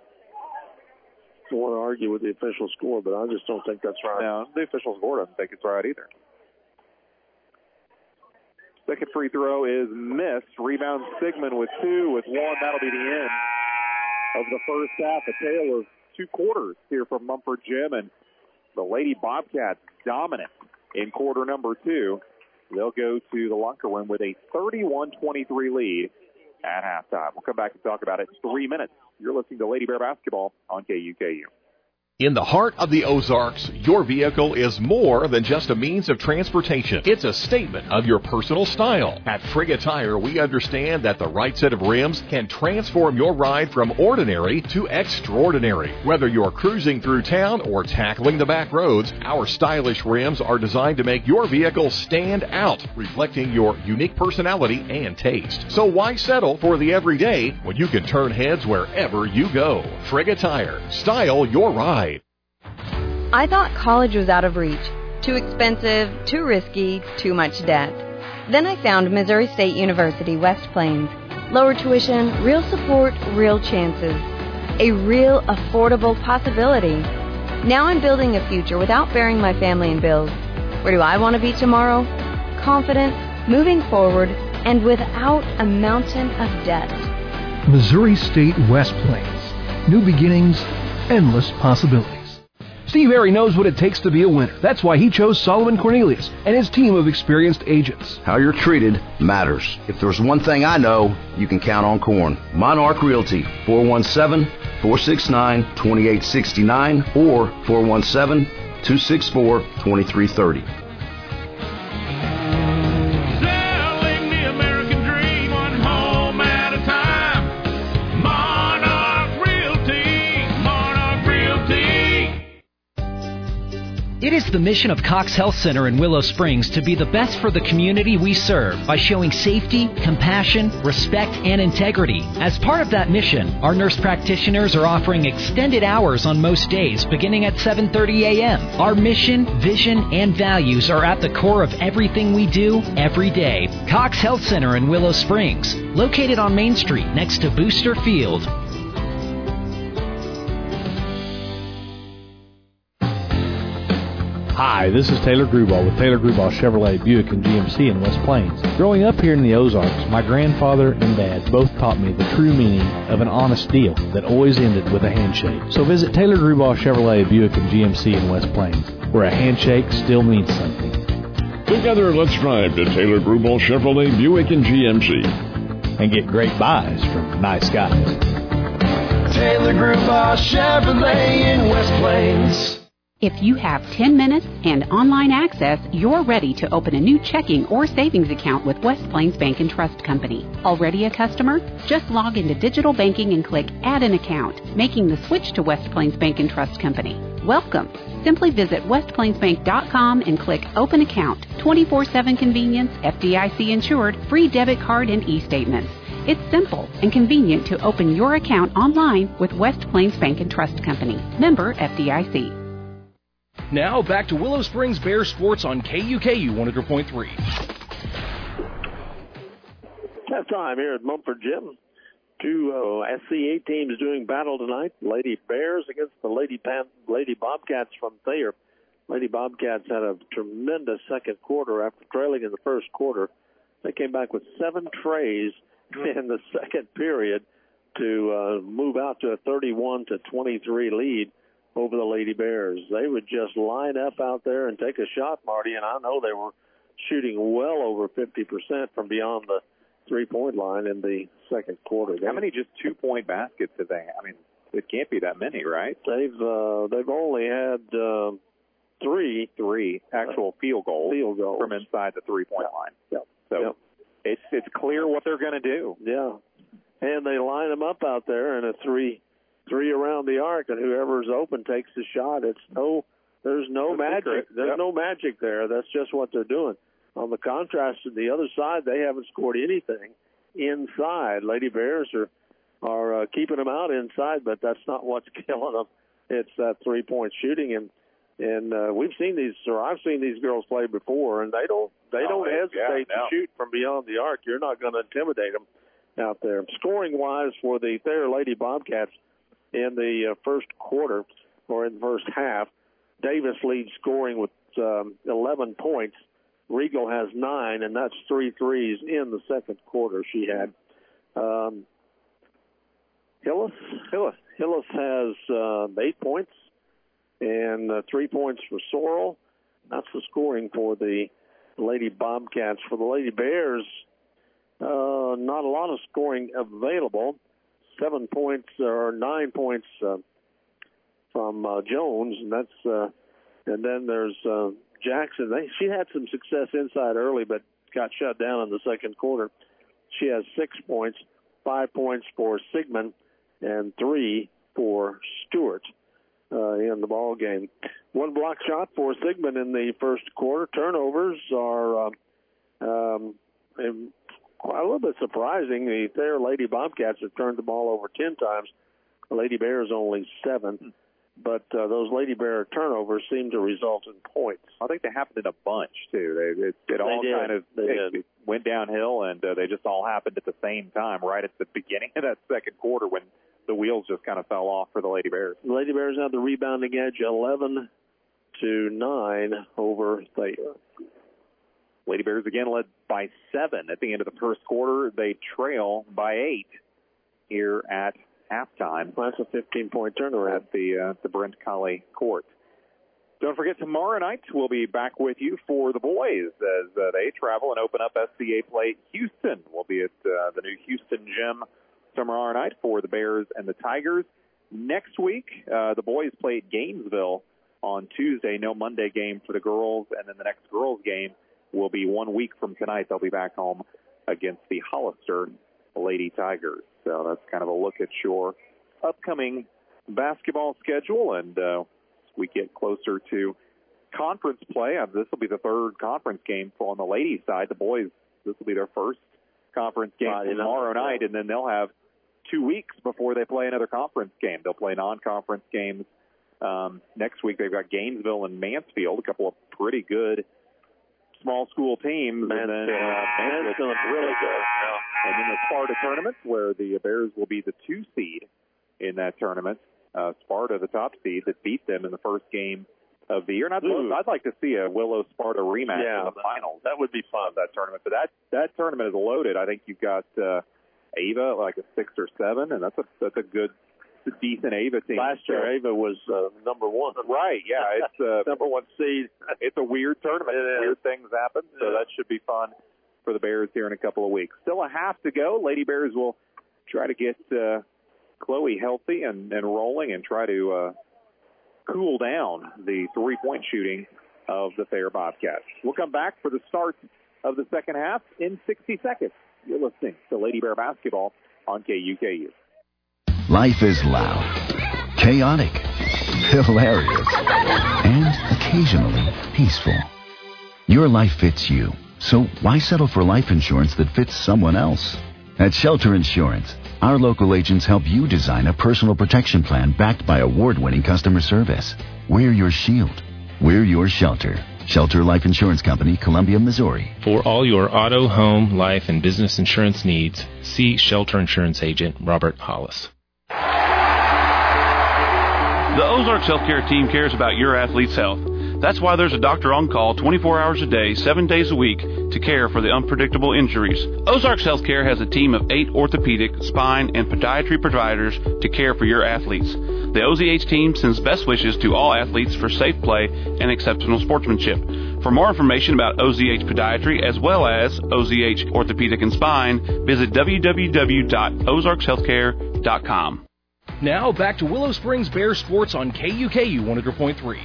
I want to argue with the official score, but I just don't think that's right. No, the official score doesn't think it's right either. Second free throw is missed. Rebound Sigmund with two, with one. That'll be the end of the first half. A tale of two quarters here from Mumford Gym, and the Lady Bobcats dominant in quarter number two. They'll go to the locker room with a thirty-one twenty-three lead at halftime. We'll come back and talk about it in three minutes. You're listening to Lady Bear Basketball on K U K U. In the heart of the Ozarks, your vehicle is more than just a means of transportation. It's a statement of your personal style. At Frigga Tire, we understand that the right set of rims can transform your ride from ordinary to extraordinary. Whether you're cruising through town or tackling the back roads, our stylish rims are designed to make your vehicle stand out, reflecting your unique personality and taste. So why settle for the everyday when you can turn heads wherever you go? Frigga Tire. Style your ride. I thought college was out of reach. Too expensive, too risky, too much debt. Then I found Missouri State University West Plains. Lower tuition, real support, real chances. A real affordable possibility. Now I'm building a future without bearing my family in bills. Where do I want to be tomorrow? Confident, moving forward, and without a mountain of debt. Missouri State West Plains. New beginnings, endless possibilities. Steve Airy knows what it takes to be a winner. That's why he chose Solomon Cornelius and his team of experienced agents. How you're treated matters. If there's one thing I know, you can count on Corn. Monarch Realty, four one seven, four six nine, two eight six nine or four one seven, two six four, two three three zero. It is the mission of Cox Health Center in Willow Springs to be the best for the community we serve by showing safety, compassion, respect, and integrity. As part of that mission, our nurse practitioners are offering extended hours on most days beginning at seven thirty a.m. Our mission, vision, and values are at the core of everything we do every day. Cox Health Center in Willow Springs, located on Main Street next to Booster Field. Hi, this is Taylor Gruball with Taylor Gruball Chevrolet Buick and G M C in West Plains. Growing up here in the Ozarks, my grandfather and dad both taught me the true meaning of an honest deal that always ended with a handshake. So visit Taylor Gruball Chevrolet Buick and G M C in West Plains, where a handshake still means something. Together, let's drive to Taylor Gruball Chevrolet Buick and G M C and get great buys from nice guys. Taylor Gruball Chevrolet in West Plains. If you have ten minutes and online access, you're ready to open a new checking or savings account with West Plains Bank and Trust Company. Already a customer? Just log into digital banking and click Add an Account, making the switch to West Plains Bank and Trust Company. Welcome. Simply visit west plains bank dot com and click Open Account. twenty-four seven convenience, F D I C insured, free debit card and e-statements. It's simple and convenient to open your account online with West Plains Bank and Trust Company. Member F D I C. Now back to Willow Springs Bear Sports on K U K U one hundred point three. That time here at Mumford Gym. Two uh, S C A teams doing battle tonight. Lady Bears against the Lady Pan- Lady Bobcats from Thayer. Lady Bobcats had a tremendous second quarter after trailing in the first quarter. They came back with seven trays in the second period to uh, move out to a thirty-one to twenty-three lead over the Lady Bears. They would just line up out there and take a shot, Marty, and I know they were shooting well over fifty percent from beyond the three-point line in the second quarter. How many just two-point baskets did they have? I mean, it can't be that many, right? They've uh, they've only had uh, three three actual field goals, field goals from inside the three-point yeah. line. Yep. So yep. it's it's clear what they're going to do. Yeah, and they line them up out there in a three three around the arc, and whoever's open takes the shot. It's no there's no, no magic. Secret. There's yep. no magic there. That's just what they're doing. On the contrast to the other side, they haven't scored anything inside. Lady Bears are are uh, keeping them out inside, but that's not what's killing them. It's that three-point shooting, and and uh, we've seen these, or I've seen these girls play before, and they don't they don't oh, hesitate yeah, no. to shoot from beyond the arc. You're not going to intimidate them out there. Scoring-wise, for the Thayer Lady Bobcats in the uh, first quarter or in the first half, Davis leads scoring with um, eleven points. Regal has nine, and that's three threes in the second quarter she had. Um, Hillis, Hillis, Hillis has uh, eight points and uh, three points for Sorrell. That's the scoring for the Lady Bobcats. For the Lady Bears, uh, not a lot of scoring available. Seven points or nine points uh, from uh, Jones, and that's uh, and then there's uh, Jackson. They, she had some success inside early, but got shut down in the second quarter. She has six points, five points for Sigmund, and three for Stewart uh, in the ball game. One block shot for Sigmund in the first quarter. Turnovers are uh, um, quite a little bit surprising. The Thayer Lady Bobcats have turned the ball over ten times. The Lady Bears only seven. But uh, those Lady Bear turnovers seem to result in points. I think they happened in a bunch, too. They, it, it all did. kind of they it, did. it went downhill, and uh, they just all happened at the same time, right at the beginning of that second quarter when the wheels just kind of fell off for the Lady Bears. The Lady Bears have the rebounding edge, eleven to nine over Thayer. Lady Bears again led by seven at the end of the first quarter. They trail by eight here at halftime. That's a fifteen-point turnaround at the uh, the Brent Colley court. Don't forget, tomorrow night we'll be back with you for the boys as uh, they travel and open up S C A play. Houston will be at uh, the new Houston gym tomorrow night for the Bears and the Tigers. Next week, uh, the boys play at Gainesville on Tuesday. No Monday game for the girls, and then the next girls game will be one week from tonight. They'll be back home against the Hollister Lady Tigers. So that's kind of a look at your upcoming basketball schedule. And uh, we get closer to conference play. Uh, this will be the third conference game for on the ladies' side. The boys, this will be their first conference game Right, tomorrow yeah. night, and then they'll have two weeks before they play another conference game. They'll play non-conference games. Um, next week they've got Gainesville and Mansfield, a couple of pretty good small school teams. Mansfield, and then uh, Mansfield's really good. Yeah. And then the Sparta tournament, where the Bears will be the two seed in that tournament. Uh, Sparta, the top seed, that beat them in the first game of the year. And I'd, love, I'd like to see a Willow-Sparta rematch Yeah, in the finals. That would be fun. Of that tournament. But that, that tournament is loaded. I think you've got uh, Ava, like a six or seven, and that's a that's a good, a decent Ava team. Last year, so, Ava was uh, number one. Right, yeah. It's uh, number one seed. It's a weird tournament. Weird things happen, so Yeah. that should be fun for the Bears here in a couple of weeks. Still a half to go. Lady Bears will try to get uh, Chloe healthy and, and rolling and try to uh, cool down the three-point shooting of the Thayer Bobcats. We'll come back for the start of the second half in sixty seconds. You're listening to Lady Bear Basketball on K U K U. Life is loud, chaotic, hilarious, and occasionally peaceful. Your life fits you, so why settle for life insurance that fits someone else? At Shelter Insurance, our local agents help you design a personal protection plan backed by award-winning customer service. We're your shield. We're your shelter. Shelter Life Insurance Company, Columbia, Missouri. For all your auto, home, life, and business insurance needs, see Shelter Insurance Agent Robert Hollis. The Ozarks Healthcare team cares about your athlete's health. That's why there's a doctor on call twenty-four hours a day, seven days a week to care for the unpredictable injuries. Ozarks Healthcare has a team of eight orthopedic, spine, and podiatry providers to care for your athletes. The O Z H team sends best wishes to all athletes for safe play and exceptional sportsmanship. For more information about O Z H Podiatry as well as O Z H Orthopedic and Spine, visit w w w dot ozarks healthcare dot com. Now back to Willow Springs Bear Sports on K U K U one hundred point three.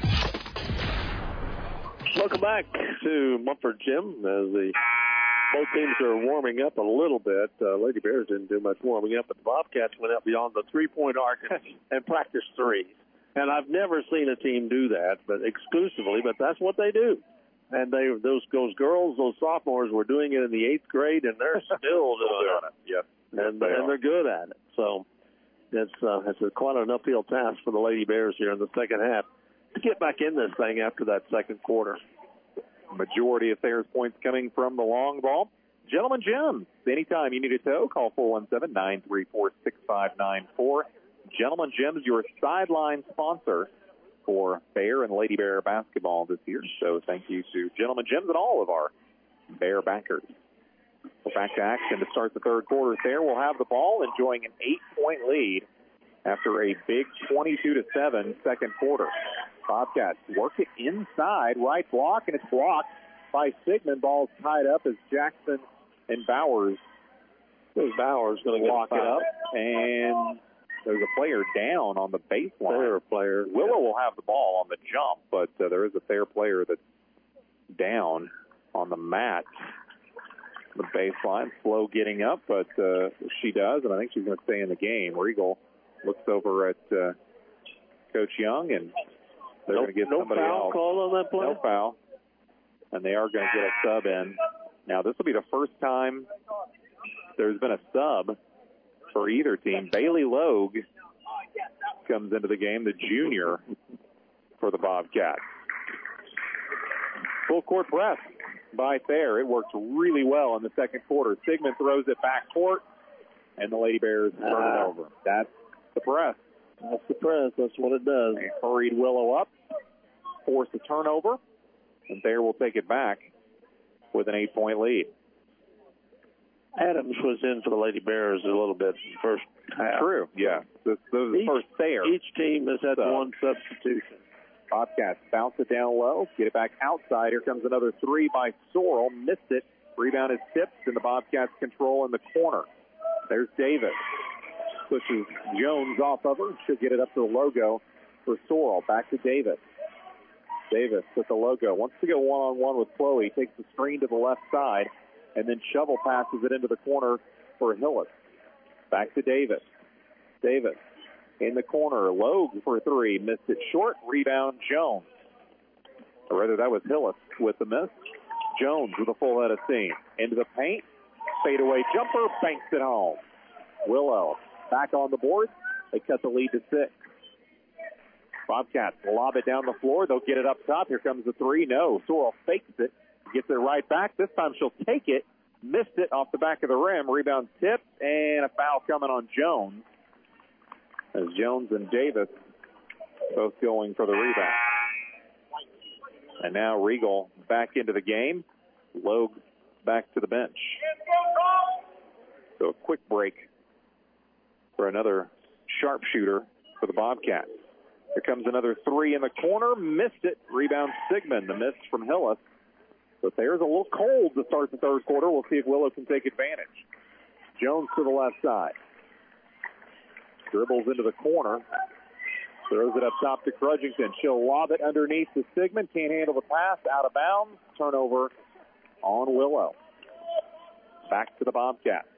Welcome back to Mumford Gym as the both teams are warming up a little bit. Uh, Lady Bears didn't do much warming up, but the Bobcats went up beyond the three-point arc and, and practiced threes. And I've never seen a team do that, but exclusively, but that's what they do. And they those those girls, those sophomores, were doing it in the eighth grade, and they're still doing it. Yes, and they and are. they're good at it. So it's uh, it's a, quite an uphill task for the Lady Bears here in the second half to get back in this thing after that second quarter. Majority of Thayer's points coming from the long ball. Gentlemen Gyms, anytime you need a tow, call four one seven, nine three four, six five nine four. Gentlemen Gyms, your sideline sponsor for Bear and Lady Bear basketball this year. So thank you to Gentlemen Gyms and all of our Bear backers. We're back to action to start the third quarter. Thayer will have the ball, enjoying an eight-point lead after a big twenty-two to seven second quarter. Bobcats work it inside, right block, and it's blocked by Sigmund. Ball's tied up as Jackson and Bowers. There's Bowers going to lock it up, and there's a player down on the baseline. Thayer player. Willow will have the ball on the jump, but uh, there is a Thayer player that's down on the mat. The baseline, slow getting up, but uh, she does, and I think she's going to stay in the game. Regal looks over at uh, Coach Young, and they're no, going to get no somebody foul else. call on that play? No foul. And they are going to get a sub in. Now, this will be the first time there's been a sub for either team. Bailey Logue comes into the game, the junior for the Bobcats. Full court press by Thayer. It works really well in the second quarter. Sigmund throws it back court, and the Lady Bears turn Ah. it over. That's the press. That's the press. That's what it does. They hurried Willow up, force a turnover, and Thayer will take it back with an eight-point lead. Adams was in for the Lady Bears a little bit first half. True, yeah. This, this is the Each- first Thayer. Each team has had Sub. one substitution. Bobcats bounce it down low, get it back outside. Here comes another three by Sorrell. Missed it. Rebound is tipped, and the Bobcats control in the corner. There's Davis. Pushes Jones off of her. She'll get it up to the logo for Sorrell. Back to Davis. Davis with the logo. Wants to go one-on-one with Chloe. Takes the screen to the left side, and then shovel passes it into the corner for Hillis. Back to Davis. Davis in the corner. Logue for three. Missed it short. Rebound Jones. Or rather, that was Hillis with the miss. Jones with a full head of steam. Into the paint. Fadeaway jumper. Banks it home. Willow back on the board. They cut the lead to six. Bobcats lob it down the floor. They'll get it up top. Here comes the three. No. Sorrell fakes it. Gets it right back. This time she'll take it. Missed it off the back of the rim. Rebound tipped. And a foul coming on Jones. As Jones and Davis both going for the rebound. And now Regal back into the game. Logue back to the bench. So a quick break for another sharpshooter for the Bobcats. Here comes another three in the corner. Missed it. Rebound Sigmund. The miss from Hillis. But there's a little cold to start the third quarter. We'll see if Willow can take advantage. Jones to the left side. Dribbles into the corner. Throws it up top to Crudgington. She'll lob it underneath to Sigmund. Can't handle the pass. Out of bounds. Turnover on Willow. Back to the Bobcats.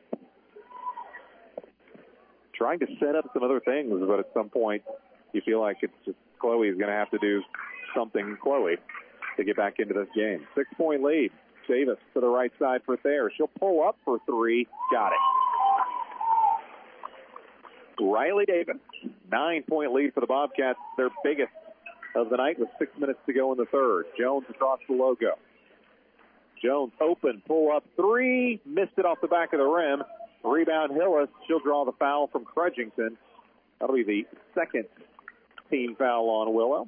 Trying to set up some other things, but at some point you feel like it's just Chloe's going to have to do something, Chloe, to get back into this game. Six-point lead. Davis to the right side for Thayer. She'll pull up for three. Got it. Riley Davis, nine-point lead for the Bobcats. Their biggest of the night with six minutes to go in the third. Jones across the logo. Jones open, pull up three. Missed it off the back of the rim. Rebound Hillis. She'll draw the foul from Crudgington. That'll be the second team foul on Willow.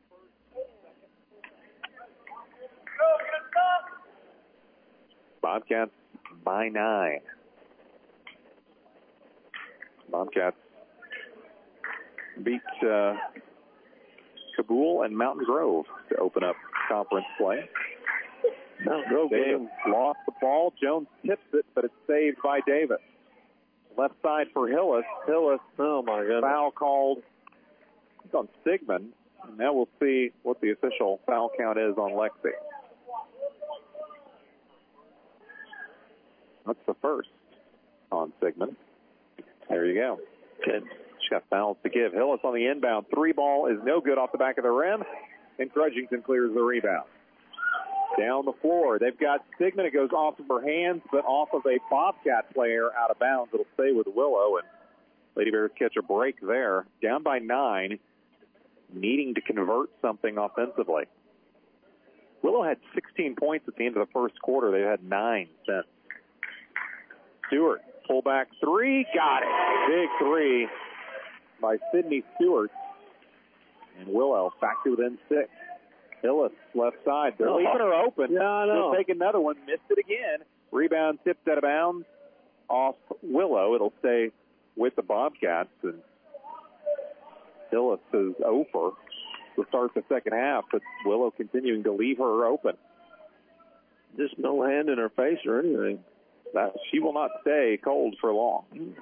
Bobcats by nine. Bobcats beat uh, Kabul and Mountain Grove to open up conference play. Mountain Grove game lost the ball. Jones tips it, but it's saved by Davis. Left side for Hillis. Hillis, oh my goodness, foul called on Sigmund. And now we'll see what the official foul count is on Lexi. That's the first on Sigmund. There you go. Good. She's got fouls to give. Hillis on the inbound. Three ball is no good off the back of the rim. And Crudgington clears the rebound. Down the floor. They've got Sigmund. It goes off of her hands, but off of a Bobcat player out of bounds. It'll stay with Willow. And Lady Bears catch a break there. Down by nine. Needing to convert something offensively. Willow had sixteen points at the end of the first quarter. They had nine since. Stewart. Pull back three. Got it. Big three by Sydney Stewart. And Willow back to within six. Hillis, left side. They're oh. leaving her open. Yeah, I know. She'll take another one. Missed it again. Rebound tipped out of bounds off Willow. It'll stay with the Bobcats. And Hillis is over to start the second half, but Willow continuing to leave her open. Just no hand in her face or anything. That, she will not stay cold for long.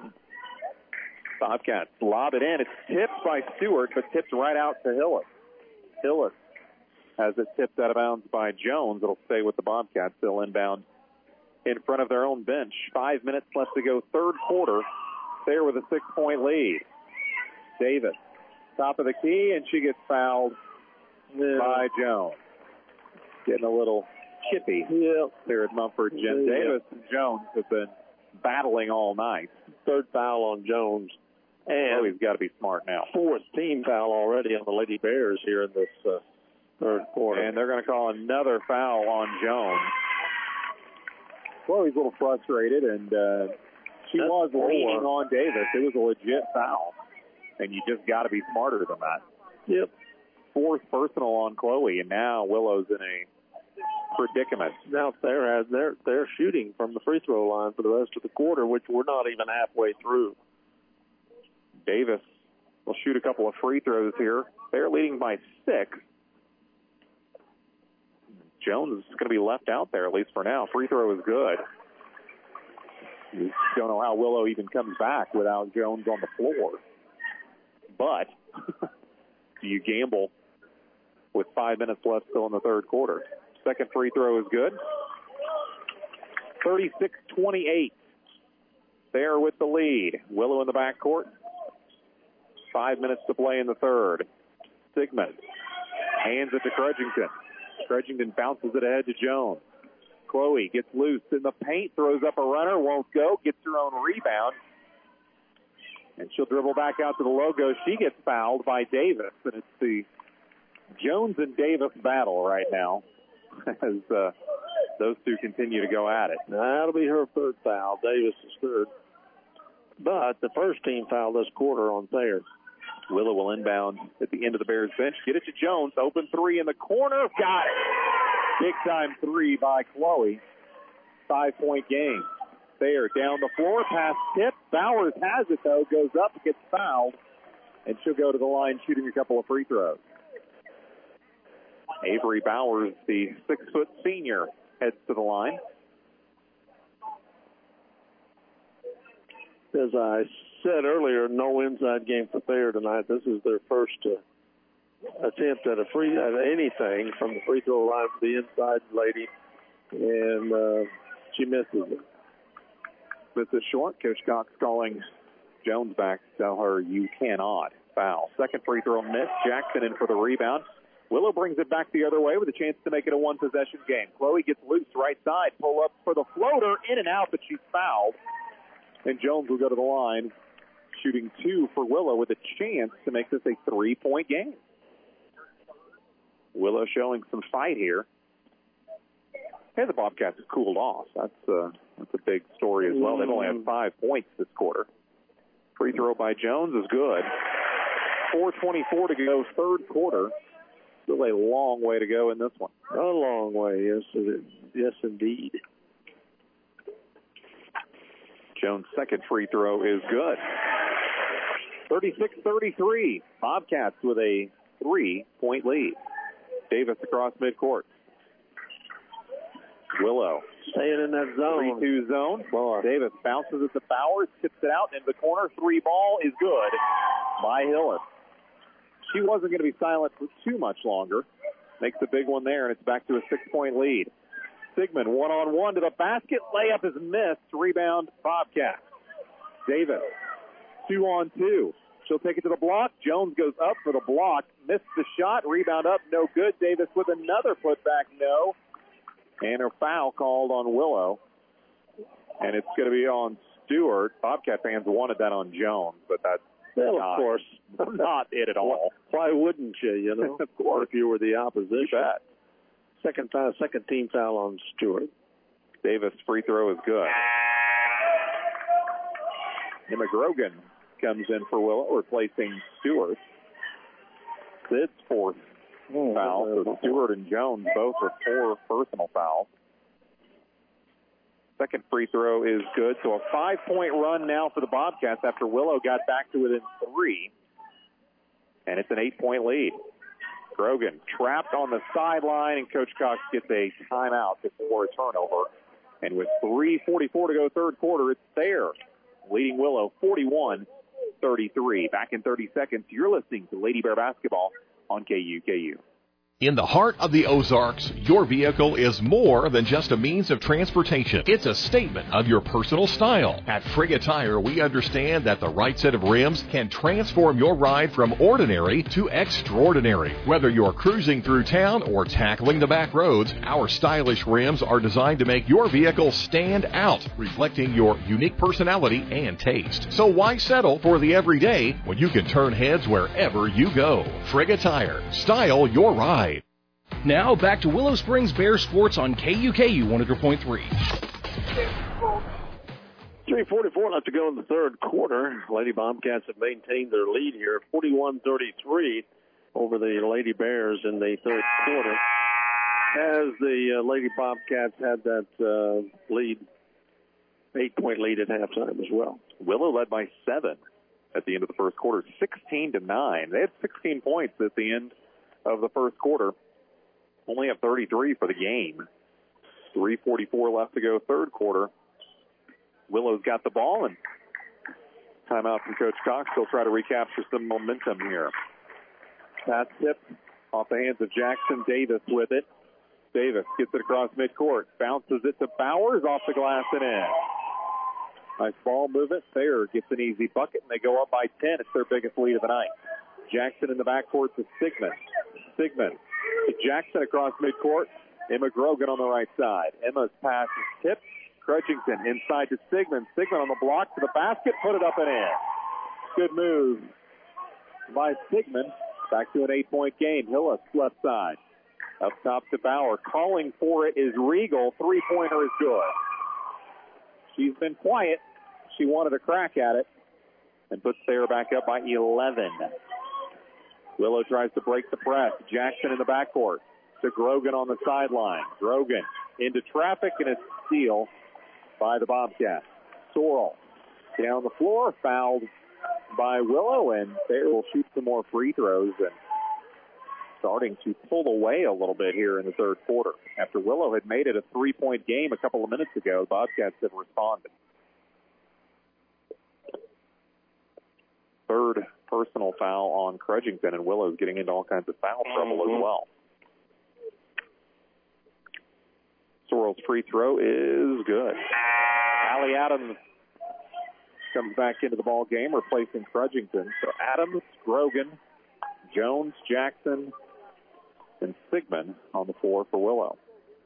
Bobcats lob it in. It's tipped by Stewart, but tipped right out to Hillis. Hillis has it tipped out of bounds by Jones. It'll stay with the Bobcats. They'll inbound in front of their own bench. Five minutes left to go, third quarter. There with a six-point lead. Davis, top of the key, and she gets fouled yeah. by Jones. Getting a little chippy yeah. there at Mumford. Jen yeah. Davis and Jones have been battling all night. Third foul on Jones. And oh, he's got to be smart now. Fourth team foul already on the Lady Bears here in this uh, third quarter. And they're going to call another foul on Jones. Chloe's a little frustrated, and uh, she That's was four. leaning on Davis. It was a legit foul, and you just got to be smarter than that. Yep. Fourth personal on Chloe, and now Willow's in a predicament. Now they're has they're they're shooting from the free throw line for the rest of the quarter, which we're not even halfway through. Davis will shoot a couple of free throws here. They're leading by six. Jones is going to be left out there, at least for now. Free throw is good. You don't know how Willow even comes back without Jones on the floor. But do you gamble with five minutes left still in the third quarter? Second free throw is good. thirty-six twenty-eight. There with the lead. Willow in the backcourt. Five minutes to play in the third. Sigmund hands it to Crudgington. Fredgington bounces it ahead to Jones. Chloe gets loose in the paint, throws up a runner, won't go, gets her own rebound. And she'll dribble back out to the logo. She gets fouled by Davis, and it's the Jones and Davis battle right now as uh, those two continue to go at it. That'll be her third foul. Davis is third. But the first team foul this quarter on Thayer. Willow will inbound at the end of the Bears bench. Get it to Jones. Open three in the corner. Got it. Big-time three by Chloe. Five-point game. Thayer down the floor. Pass tip. Bowers has it, though. Goes up, gets fouled. And she'll go to the line shooting a couple of free throws. Avery Bowers, the six-foot senior, heads to the line. As I said earlier, no inside game for Thayer tonight. This is their first uh, attempt at a free at anything from the free throw line for the inside lady, and uh, she misses it. Misses short. Coach Cox calling Jones back to tell her you cannot foul. Second free throw missed. Jackson in for the rebound. Willow brings it back the other way with a chance to make it a one-possession game. Chloe gets loose right side. Pull up for the floater. In and out, but she's fouled. And Jones will go to the line, shooting two for Willow with a chance to make this a three-point game. Willow showing some fight here. And the Bobcats have cooled off. That's, uh, that's a big story as well. They've only had five points this quarter. Free throw by Jones is good. four twenty-four to go, third quarter. Still a long way to go in this one. A long way, yes, it is. Yes, indeed. Jones' second free throw is good. thirty-six thirty-three. Bobcats with a three-point lead. Davis across midcourt. Willow. Staying in that zone. three two zone. Boy. Davis bounces it to Bowers, tips it out into the corner. Three ball is good by Hillis. She wasn't going to be silent for too much longer. Makes a big one there, and it's back to a six-point lead. Sigmund one-on-one to the basket. Layup is missed. Rebound, Bobcats. Davis, two-on-two. She'll take it to the block. Jones goes up for the block. Missed the shot. Rebound up, no good. Davis with another putback, no. And a foul called on Willow. And it's going to be on Stewart. Bobcat fans wanted that on Jones, but that's well, not, of course. not it at all. Why wouldn't you, you know? Of course. If you were the opposition. You bet. Second, foul, second team foul on Stewart. Davis' free throw is good. Emma Grogan comes in for Willow, replacing Stewart. Sid's fourth oh, foul. So Stewart and Jones both with four personal fouls. Second free throw is good. So a five-point run now for the Bobcats after Willow got back to within three. And it's an eight-point lead. Grogan trapped on the sideline, and Coach Cox gets a timeout before a turnover. And with three forty-four to go third quarter, it's there, leading Willow forty-one thirty-three. Back in thirty seconds, you're listening to Lady Bear Basketball on K U K U. In the heart of the Ozarks, your vehicle is more than just a means of transportation. It's a statement of your personal style. At Frigga Tire, we understand that the right set of rims can transform your ride from ordinary to extraordinary. Whether you're cruising through town or tackling the back roads, our stylish rims are designed to make your vehicle stand out, reflecting your unique personality and taste. So why settle for the everyday when you can turn heads wherever you go? Frigga Tire. Style your ride. Now back to Willow Springs Bear Sports on K U K U one hundred point three. three forty-four left to go in the third quarter. Lady Bobcats have maintained their lead here, forty-one thirty-three over the Lady Bears in the third quarter. As the uh, Lady Bobcats had that uh, lead, eight-point lead at halftime as well. Willow led by seven at the end of the first quarter, sixteen to nine. They had sixteen points at the end of the first quarter. Only have thirty-three for the game. three forty-four left to go third quarter. Willow's got the ball, and timeout from Coach Cox. He'll try to recapture some momentum here. Pass tip off the hands of Jackson. Davis with it. Davis gets it across midcourt. Bounces it to Bowers off the glass and in. Nice ball movement. Thayer gets an easy bucket, and they go up by ten. It's their biggest lead of the night. Jackson in the backcourt to Sigmund. Sigmund to Jackson across midcourt. Emma Grogan on the right side. Emma's pass is tipped. Crutchington inside to Sigmund. Sigmund on the block to the basket. Put it up and in. Good move by Sigmund. Back to an eight-point game. Hillis left side. Up top to Bauer. Calling for it is Regal. Three-pointer is good. She's been quiet. She wanted a crack at it and puts Thayer back up by eleven. Willow tries to break the press. Jackson in the backcourt to Grogan on the sideline. Grogan into traffic and a steal by the Bobcats. Sorrell down the floor, fouled by Willow, and Thayer will shoot some more free throws and starting to pull away a little bit here in the third quarter. After Willow had made it a three-point game a couple of minutes ago, the Bobcats have responded. Third personal foul on Crutchington, and Willow's getting into all kinds of foul trouble mm-hmm. as well. Sorrell's free throw is good. Allie Adams comes back into the ball game, replacing Crutchington. So Adams, Grogan, Jones, Jackson, and Sigmund on the floor for Willow.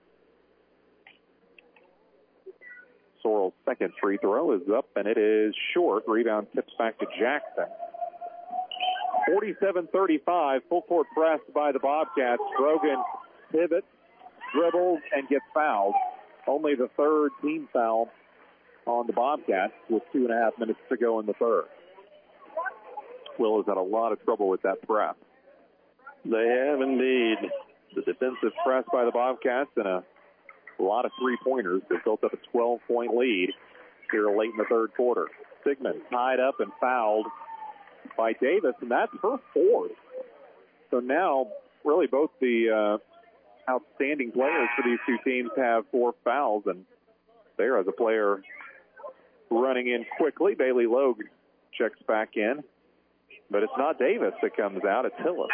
Sorrell's second free throw is up, and it is short. Rebound tips back to Jackson. forty-seven thirty-five, full court press by the Bobcats. Grogan pivots, dribbles, and gets fouled. Only the third team foul on the Bobcats with two and a half minutes to go in the third. Willow's had a lot of trouble with that press. They have indeed. The defensive press by the Bobcats and a lot of three-pointers. They've built up a twelve-point lead here late in the third quarter. Sigmund tied up and fouled by Davis, and that's her fourth. So now, really, both the uh, outstanding players for these two teams have four fouls, and there as a player running in quickly. Bailey Logue checks back in, but it's not Davis that comes out, it's Hillis.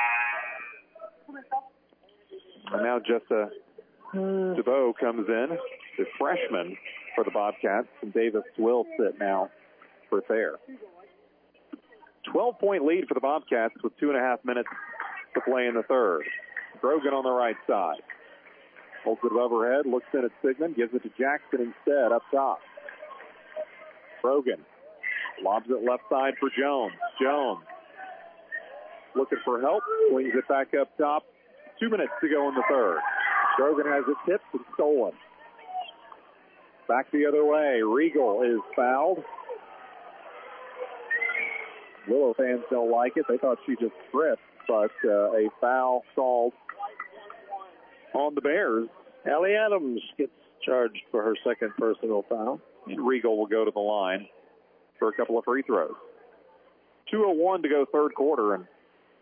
And now Jessa DeVoe comes in, the freshman for the Bobcats, and Davis will sit now for Thayer. twelve-point lead for the Bobcats with two and a half minutes to play in the third. Grogan on the right side. Holds it overhead, looks in at Sigmund, gives it to Jackson instead up top. Grogan lobs it left side for Jones. Jones looking for help, swings it back up top. Two minutes to go in the third. Grogan has it tipped and stolen. Back the other way. Regal is fouled. Willow fans don't like it. They thought she just tripped, but uh, a foul called on the Bears. Allie Adams gets charged for her second personal foul. And Regal will go to the line for a couple of free throws. two oh one to go third quarter, and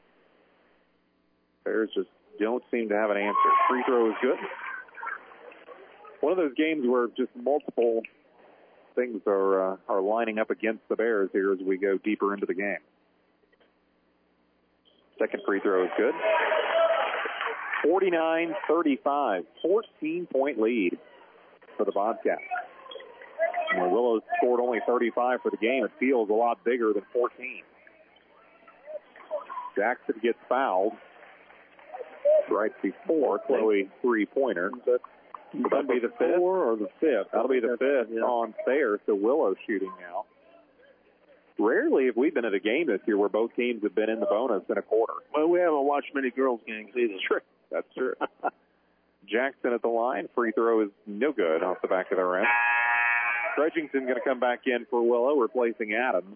Bears just don't seem to have an answer. Free throw is good. One of those games where just multiple things are uh, are lining up against the Bears here as we go deeper into the game. Second free throw is good. forty-nine thirty-five, fourteen-point lead for the Bobcats. And Willow scored only thirty-five for the game. It feels a lot bigger than fourteen. Jackson gets fouled right before Chloe three-pointer. That'll be the fifth or the fifth. That'll be the fifth yeah. on Thayer. So Willow shooting now. Rarely have we been at a game this year where both teams have been in the bonus in a quarter. Well, we haven't watched many girls games either. True. That's true. Jackson at the line. Free throw is no good off the back of the rim. Crutchington going to come back in for Willow, replacing Adams.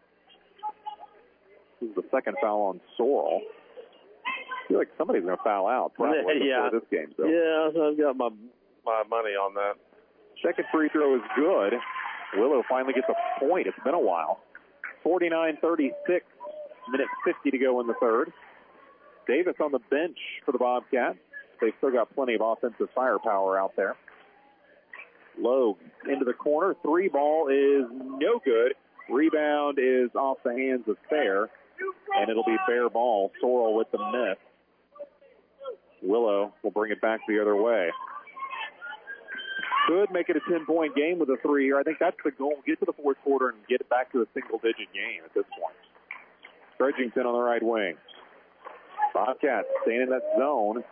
This is the second foul on Sorrell. I feel like somebody's going to foul out probably yeah. before this game. So. Yeah, I've got my my money on that. Second free throw is good. Willow finally gets a point. It's been a while. forty-nine thirty-six, minute fifty to go in the third. Davis on the bench for the Bobcats. They've still got plenty of offensive firepower out there. Logue into the corner. Three ball is no good. Rebound is off the hands of Thayer, and it'll be fair ball. Sorrell with the miss. Willow will bring it back the other way. Could make it a ten-point game with a three here. I think that's the goal. Get to the fourth quarter and get it back to a single-digit game at this point. Crutchington on the right wing. Bobcats staying in that zone,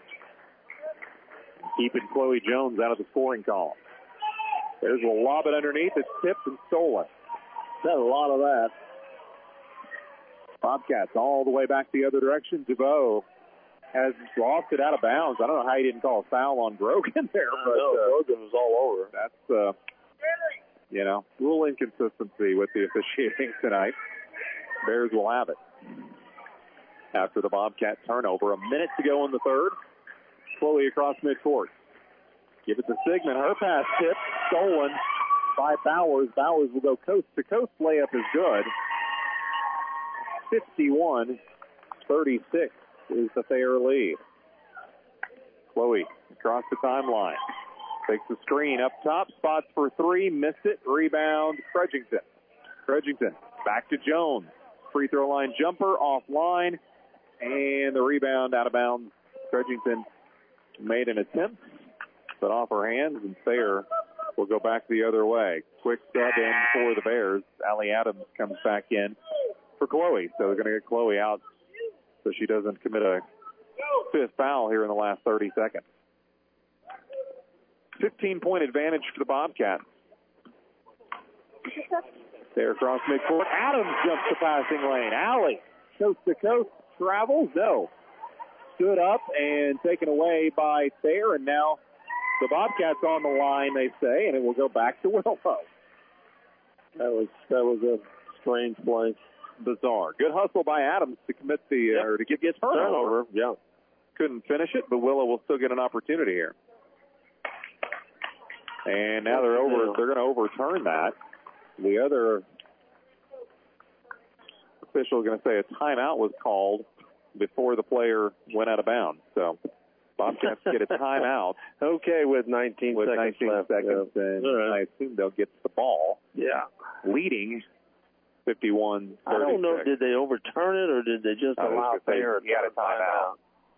keeping Chloe Jones out of the scoring column. There's a lob it underneath. It's tipped and stolen. Had a lot of that. Bobcats all the way back the other direction. DeVoe has lost it out of bounds. I don't know how he didn't call a foul on Brogan there. But, no, uh, Brogan was all over. That's, uh, you know, a little inconsistency with the officiating tonight. Bears will have it. After the Bobcat turnover, a minute to go in the third. Chloe across midcourt. Give it to Sigmund. Her pass tipped, stolen by Bowers. Bowers will go coast to coast. Layup is good. fifty-one thirty-six is the Thayer lead. Chloe across the timeline. Takes the screen up top. Spots for three. Missed it. Rebound. Credgington. Credgington back to Jones. Free throw line jumper offline. And the rebound out of bounds. Credgington made an attempt, but off her hands, and Thayer will go back the other way. Quick sub in for the Bears. Allie Adams comes back in for Chloe. So they're going to get Chloe out so she doesn't commit a fifth foul here in the last thirty seconds. fifteen-point advantage for the Bobcats. Thayer across midcourt. Adams jumps the passing lane. Allie, coast to coast, travels. No. Stood up and taken away by Thayer, and now the Bobcats on the line, they say, and it will go back to Willow. That was that was a strange play. Bizarre. Good hustle by Adams to commit the yep. uh, or to get the turnover. turnover. Yeah, couldn't finish it, but Willow will still get an opportunity here. And now they're over. Yeah. They're going to overturn that. The other official is going to say a timeout was called before the player went out of bounds. So Bobcats get a timeout. Okay, with nineteen with seconds nineteen left. seconds, Yeah. and right. I assume they'll get the ball. Yeah. Leading fifty-one thirty-six. I don't know, did they overturn it or did they just allow Thayer he had a timeout?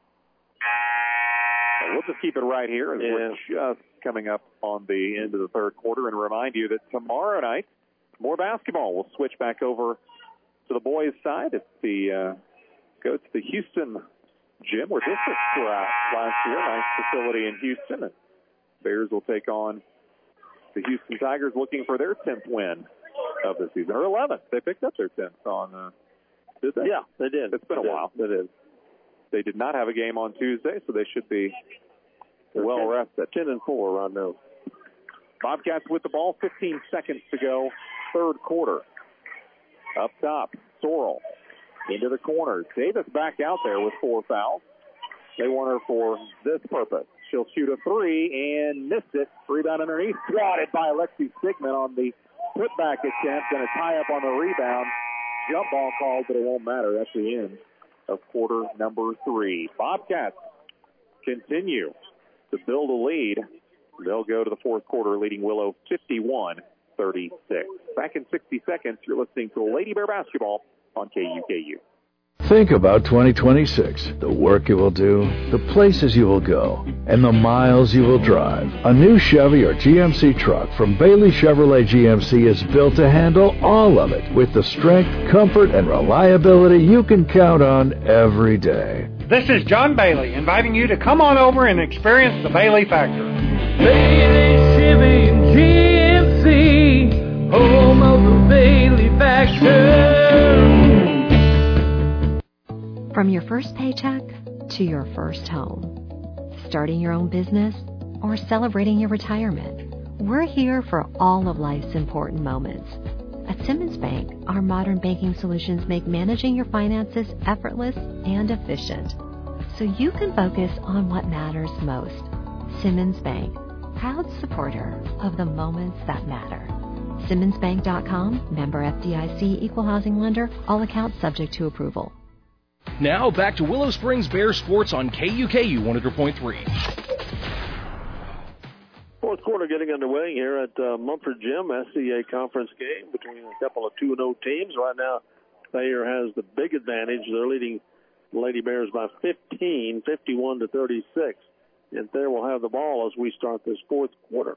So we'll just keep it right here as yeah. we're just coming up on the end of the third quarter, and remind you that tomorrow night, more basketball. We'll switch back over to the boys' side. It's the uh, go to the Houston gym where districts were at last year. Nice facility in Houston. And Bears will take on the Houston Tigers, looking for their tenth win of the season, or eleventh. They picked up their tenth on. Uh, did they? Yeah, they did. It's been they a while. They did. They did not have a game on Tuesday, so they should be well ten, rested. Ten and four right now. Bobcats with the ball. fifteen seconds to go. Third quarter. Up top, Sorrell into the corner. Davis back out there with four fouls. They want her for this purpose. She'll shoot a three and missed it. Rebound underneath, swatted by Alexi Sigmund on the putback attempt, and a tie-up on the rebound. Jump ball called, but it won't matter. That's the end of quarter number three. Bobcats continue to build a lead. They'll go to the fourth quarter, leading Willow fifty-one thirty-six. Back in sixty seconds, you're listening to Lady Bear Basketball on K U K U. Think about twenty twenty-six, the work you will do, the places you will go, and the miles you will drive. A new Chevy or G M C truck from Bailey Chevrolet G M C is built to handle all of it with the strength, comfort, and reliability you can count on every day. This is John Bailey inviting you to come on over and experience the Bailey Factor. Bailey Chevy and G M C, home of the Bailey Factor. From your first paycheck to your first home, starting your own business or celebrating your retirement, we're here for all of life's important moments. At Simmons Bank, our modern banking solutions make managing your finances effortless and efficient, so you can focus on what matters most. Simmons Bank, proud supporter of the moments that matter. Simmons Bank dot com, member F D I C, equal housing lender, all accounts subject to approval. Now back to Willow Springs Bears Sports on K U K U one hundred point three. Fourth quarter getting underway here at uh, Mumford Gym, S C A conference game between a couple of two and oh teams. Right now, Thayer has the big advantage. They're leading the Lady Bears by fifteen, fifty-one to thirty-six. And Thayer will have the ball as we start this fourth quarter.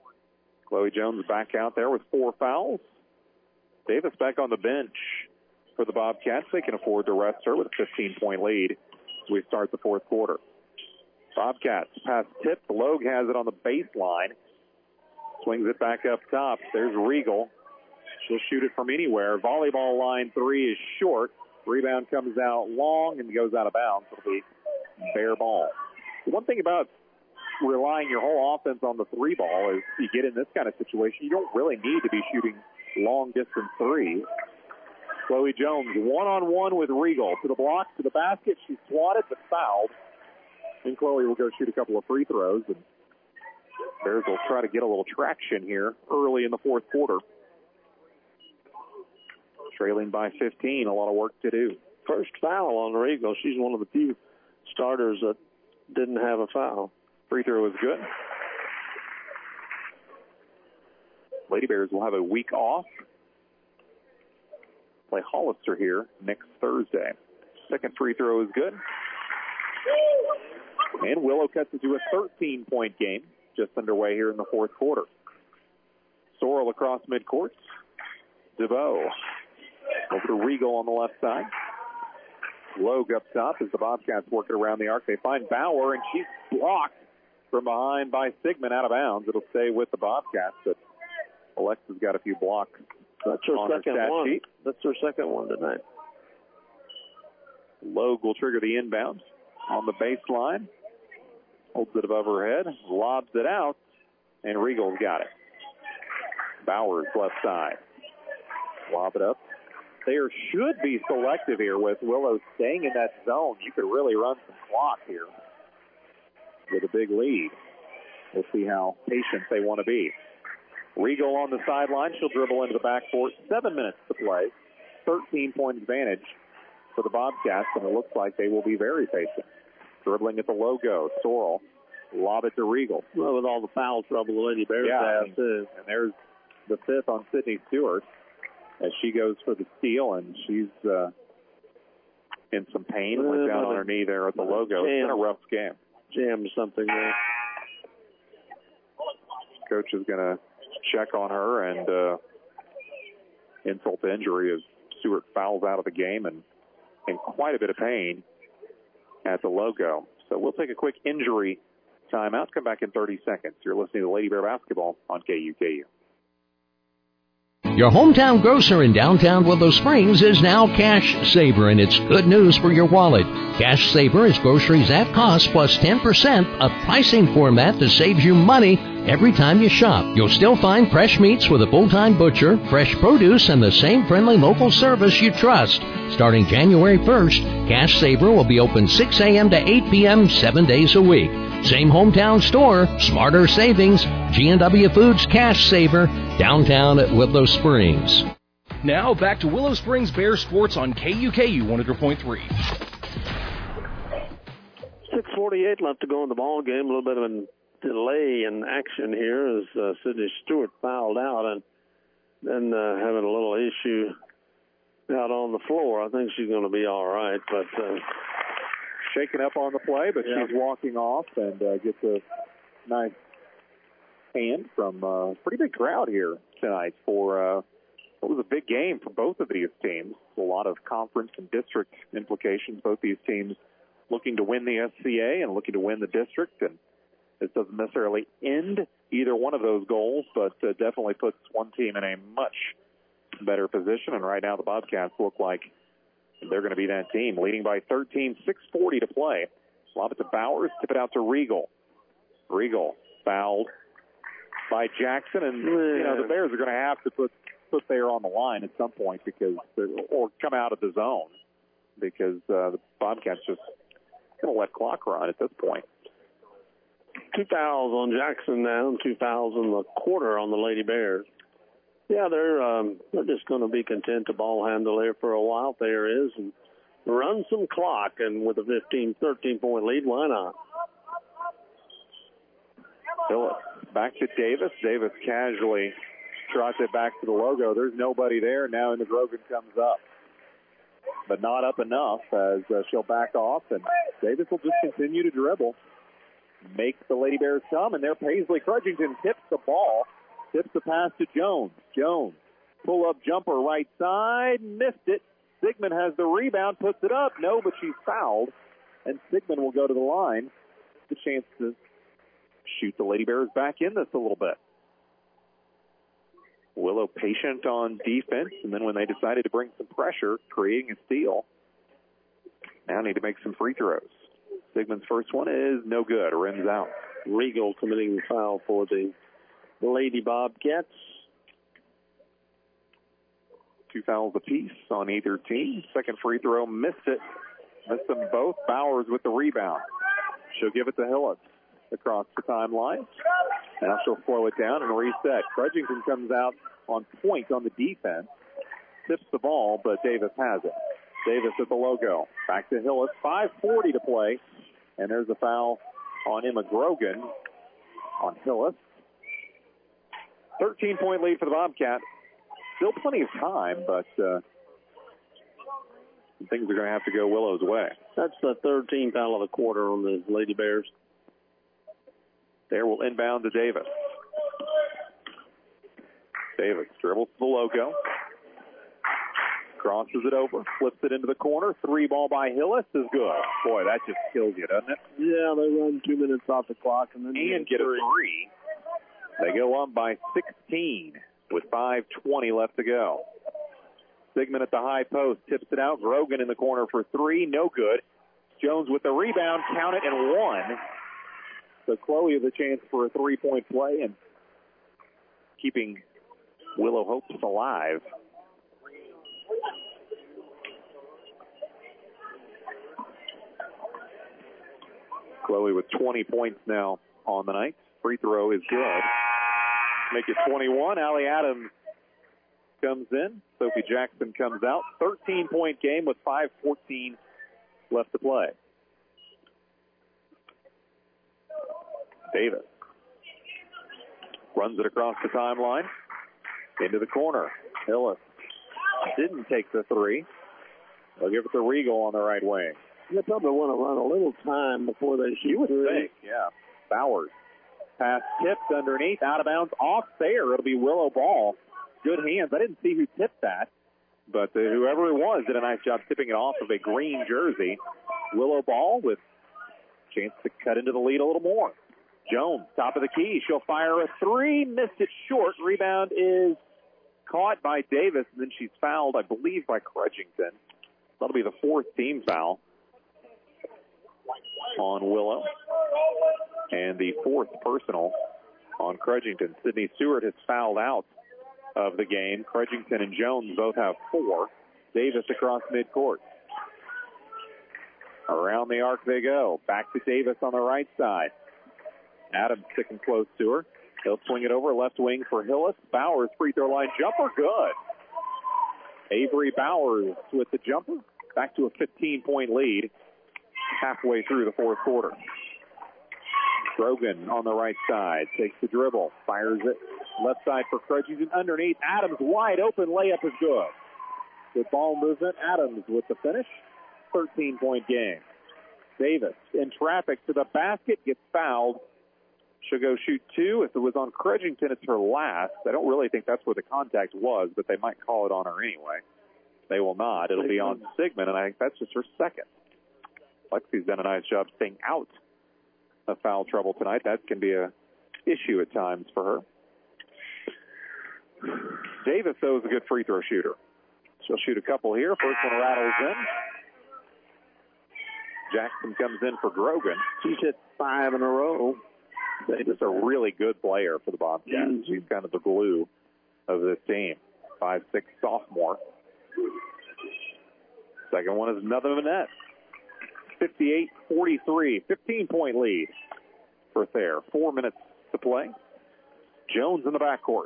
Chloe Jones back out there with four fouls. Davis back on the bench for the Bobcats. They can afford to rest her with a fifteen-point lead as we start the fourth quarter. Bobcats pass tip. Logue has it on the baseline. Swings it back up top. There's Regal. She'll shoot it from anywhere. Volleyball line three is short. Rebound comes out long and goes out of bounds. It'll be bare ball. The one thing about relying your whole offense on the three ball is you get in this kind of situation, you don't really need to be shooting long distance threes. Chloe Jones one-on-one with Regal. To the block, to the basket. She swatted but fouled. And Chloe will go shoot a couple of free throws. And Bears will try to get a little traction here early in the fourth quarter. Trailing by fifteen, a lot of work to do. First foul on Regal. She's one of the few starters that didn't have a foul. Free throw is good. Lady Bears will have a week off. Play Hollister here next Thursday. Second free throw is good. And Willow cuts into a thirteen-point game just underway here in the fourth quarter. Sorrell across midcourt. DeVoe over to Regal on the left side. Logue up top as the Bobcats work it around the arc. They find Bauer, and she's blocked from behind by Sigmund out of bounds. It'll stay with the Bobcats, but Alexa's got a few blocks. That's her on second her stat one. sheet. That's her second one tonight. Logue will trigger the inbound on the baseline. Holds it above her head, lobs it out, and Regal's got it. Bowers left side. Lob it up. There should be selective here with Willow staying in that zone. You could really run some clock here with a big lead. We'll see how patient they want to be. Regal on the sideline. She'll dribble into the backcourt. Seven minutes to play. thirteen-point advantage for the Bobcats, and it looks like they will be very patient. Dribbling at the logo. Sorrell. Lob it to Regal. Well, with all the foul trouble the Lady Bears yeah, have, too. And there's the fifth on Sydney Stewart as she goes for the steal, and she's uh, in some pain. Uh, Went down on her knee there at the logo. Jam. It's been a rough game. Jammed something there. Coach is going to check on her, and uh, insult to injury as Stewart fouls out of the game and in quite a bit of pain at the logo. So we'll take a quick injury timeout. Come back in thirty seconds. You're listening to Lady Bear Basketball on K U K U. Your hometown grocer in downtown Willow Springs is now Cash Saver, and it's good news for your wallet. Cash Saver is groceries at cost plus ten percent, a pricing format that saves you money every time you shop. You'll still find fresh meats with a full-time butcher, fresh produce, and the same friendly local service you trust. Starting January first, Cash Saver will be open six a.m. to eight p.m. seven days a week. Same hometown store, smarter savings, G and W Foods Cash Saver, downtown at Willow Springs. Now back to Willow Springs Bear Sports on K U K U one hundred point three. six forty-eight left to go in the ball game. A little bit of a delay in action here as uh, Sydney Stewart fouled out and then uh, having a little issue out on the floor. I think she's going to be all right, but uh, shaken up on the play, but yeah. She's walking off and uh, gets a nice hand from a pretty big crowd here tonight for uh, what was a big game for both of these teams. A lot of conference and district implications. Both these teams looking to win the S C A and looking to win the district, and this doesn't necessarily end either one of those goals, but uh, definitely puts one team in a much better position. And right now the Bobcats look like they're going to be that team, leading by thirteen, six forty to play. Lob it to Bowers, tip it out to Regal. Regal fouled by Jackson, and you know the Bears are going to have to put put Thayer on the line at some point because, or come out of the zone because uh, the Bobcats just going to let clock run at this point. Two fouls on Jackson now, and two fouls in the quarter on the Lady Bears. Yeah, they're um, they're just going to be content to ball handle here for a while. Thayer is, and run some clock, and with a fifteen, thirteen-point lead, why not? Phillips back to Davis. Davis casually trots it back to the logo. There's nobody there. Now Grogan comes up, but not up enough as uh, she'll back off, and Davis will just continue to dribble. Makes the Lady Bears come, and there Paisley Crudgington tips the ball. Tips the pass to Jones. Jones, pull-up jumper right side, missed it, Sigmund has the rebound, puts it up. No, but she's fouled. And Sigmund will go to the line. The chance to shoot the Lady Bears back in this a little bit. Willow patient on defense, and then when they decided to bring some pressure, creating a steal. Now need to make some free throws. Sigmund's first one is no good. Rims out. Regal committing the foul for the Lady Bobcats. Two fouls apiece on either team. Second free throw, missed it. Missed them both. Bowers with the rebound. She'll give it to Hillis across the timeline. Now she'll slow it down and reset. Crudgington comes out on point on the defense. Tips the ball, but Davis has it. Davis at the logo. Back to Hillis. five forty to play. And there's a foul on Emma Grogan on Hillis. thirteen-point lead for the Bobcats. Still plenty of time, but uh, things are going to have to go Willow's way. That's the thirteenth foul of the quarter on the Lady Bears. There will inbound to Davis. Davis dribbles to the logo. Crosses it over, flips it into the corner. Three ball by Hillis is good. Boy, that just kills you, doesn't it? Yeah, they run two minutes off the clock and then and get a three. They go up by sixteen with five twenty left to go. Sigmund at the high post, tips it out. Grogan in the corner for three, no good. Jones with the rebound, count it, and one. So Chloe has a chance for a three-point play and keeping Willow hopes alive. Chloe with twenty points now on the night. Free throw is good. Make it twenty-one. Allie Adams comes in. Sophie Jackson comes out. thirteen-point game with five fourteen left to play. Davis runs it across the timeline. Into the corner. Hillis didn't take the three. They'll give it to Regal on the right wing. They probably want to run a little time before they shoot. You would three. think, yeah. Bowers. Pass tipped underneath, out of bounds, off there. It'll be Willow ball. Good hands. I didn't see who tipped that, but uh, whoever it was did a nice job tipping it off of a green jersey. Willow ball with chance to cut into the lead a little more. Jones, top of the key. She'll fire a three. Missed it short. Rebound is caught by Davis, and then she's fouled, I believe, by Crudgington. That'll be the fourth team foul on Willow. And the fourth personal on Crudgington. Sydney Stewart has fouled out of the game. Crudgington and Jones both have four. Davis across midcourt. Around the arc they go. Back to Davis on the right side. Adams sticking close to her. He'll swing it over left wing for Hillis. Bowers free throw line jumper, good. Avery Bowers with the jumper. Back to a fifteen-point lead halfway through the fourth quarter. Grogan on the right side takes the dribble, fires it left side for Crudgington underneath. Adams wide open, layup is good. Good ball movement. Adams with the finish. thirteen-point game. Davis in traffic to the basket, gets fouled. She'll go shoot two. If it was on Crudgington, it's her last. I don't really think that's where the contact was, but they might call it on her anyway. They will not. It'll be on Sigmund, and I think that's just her second. Lexi's done a nice job staying out of foul trouble tonight. That can be a issue at times for her. Davis, though, is a good free throw shooter. She'll shoot a couple here. First one rattles in. Jackson comes in for Grogan. She's hit five in a row. Davis a really good player for the Bobcats. Mm-hmm. She's kind of the glue of this team. five six sophomore. Second one is another net. fifty-eight forty-three. fifteen-point lead for Thayer. Four minutes to play. Jones in the backcourt.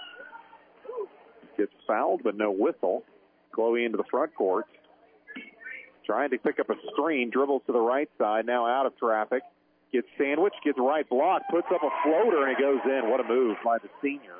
Gets fouled, but no whistle. Chloe into the front court. Trying to pick up a screen. Dribbles to the right side. Now out of traffic. Gets sandwiched. Gets right block. Puts up a floater, and it goes in. What a move by the senior.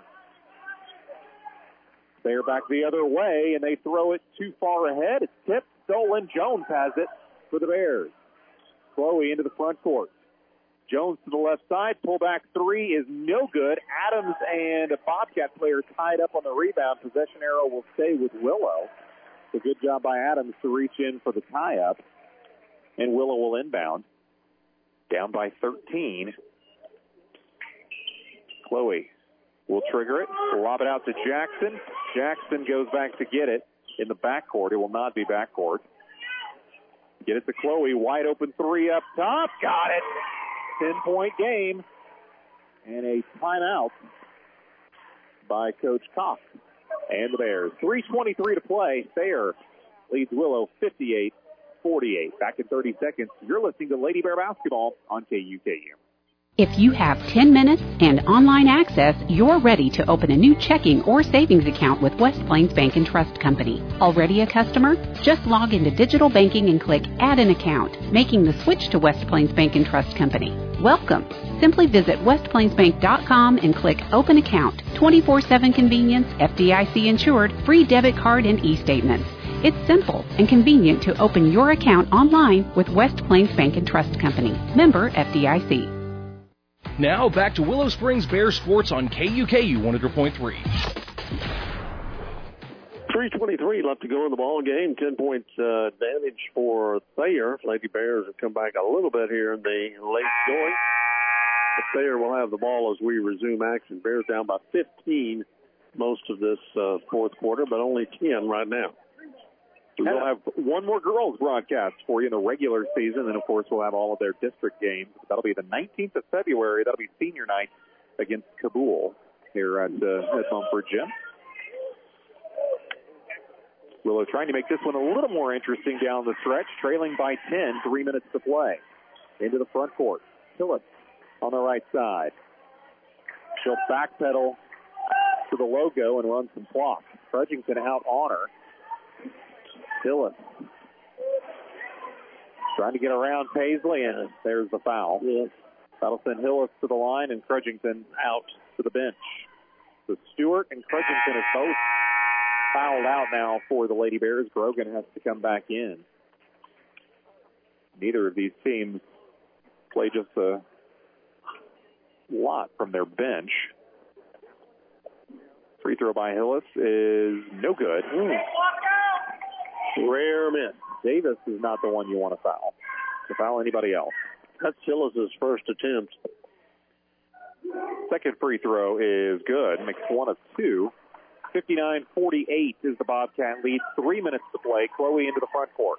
They're back the other way, and they throw it too far ahead. It's tipped. Stolen. Jones has it for the Bears. Chloe into the front court. Jones to the left side. Pull back three is no good. Adams and a Bobcat player tied up on the rebound. Possession arrow will stay with Willow. A good job by Adams to reach in for the tie-up. And Willow will inbound. Down by thirteen. Chloe will trigger it. Lob it out to Jackson. Jackson goes back to get it in the backcourt. It will not be backcourt. Get it to Chloe. Wide open three up top. Got it. ten-point game. And a timeout by Coach Koch and the Bears. three twenty-three to play. Thayer leads Willow fifty-eight forty-eight. Back in thirty seconds. You're listening to Lady Bear Basketball on K U K U. If you have ten minutes and online access, you're ready to open a new checking or savings account with West Plains Bank and Trust Company. Already a customer? Just log into digital banking and click Add an Account, making the switch to West Plains Bank and Trust Company. Welcome. Simply visit west plains bank dot com and click Open Account. twenty-four seven convenience, F D I C insured, free debit card and e-statements. It's simple and convenient to open your account online with West Plains Bank and Trust Company. Member F D I C. Now back to Willow Springs Bear Sports on K U K U one hundred point three. three twenty-three left to go in the ball game. ten-point uh, advantage for Thayer. Lady Bears have come back a little bit here in the late going. But Thayer will have the ball as we resume action. Bears down by fifteen most of this uh, fourth quarter, but only ten right now. We'll have one more girls broadcast for you in the regular season, and of course we'll have all of their district games. That'll be the nineteenth of February. That'll be senior night against Kabul here at, uh, at Mumford Gym. Willow trying to make this one a little more interesting down the stretch, trailing by ten, three minutes to play. Into the front court. Hillis on the right side. She'll backpedal to the logo and run some clock. Trudgington out on her. Hillis trying to get around Paisley, and there's the foul. Yeah. That'll send Hillis to the line and Crudgington out to the bench. So Stewart and Crudgington have both fouled out now for the Lady Bears. Grogan has to come back in. Neither of these teams play just a lot from their bench. Free throw by Hillis is no good. Mm. Rare miss. Davis is not the one you want to foul. To foul anybody else. That's Hillis' first attempt. Second free throw is good. Makes one of two. fifty-nine forty-eight is the Bobcat lead. Three minutes to play. Chloe into the front court.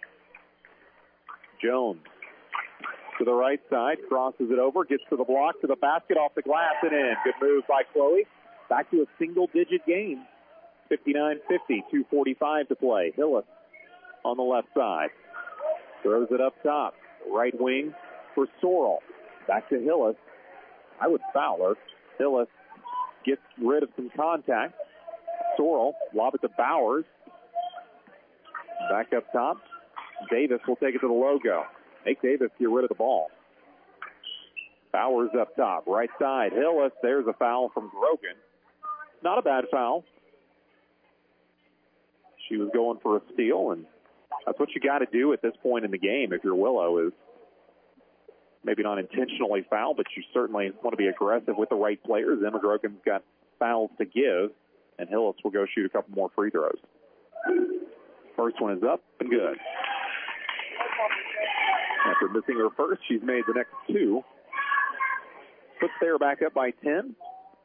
Jones to the right side. Crosses it over. Gets to the block. To the basket. Off the glass and in. Good move by Chloe. Back to a single-digit game. fifty-nine fifty. two forty-five to play. Hillis on the left side. Throws it up top. Right wing for Sorrell. Back to Hillis. I would foul her. Hillis gets rid of some contact. Sorrell, lob it to Bowers. Back up top. Davis will take it to the logo. Make Davis get rid of the ball. Bowers up top. Right side. Hillis. There's a foul from Grogan. Not a bad foul. She was going for a steal, and that's what you got to do at this point in the game if you're Willow, is maybe not intentionally foul, but you certainly want to be aggressive with the right players. Emma Grogan's got fouls to give, and Hillis will go shoot a couple more free throws. First one is up and good. After missing her first, she's made the next two. Puts Thayer back up by ten.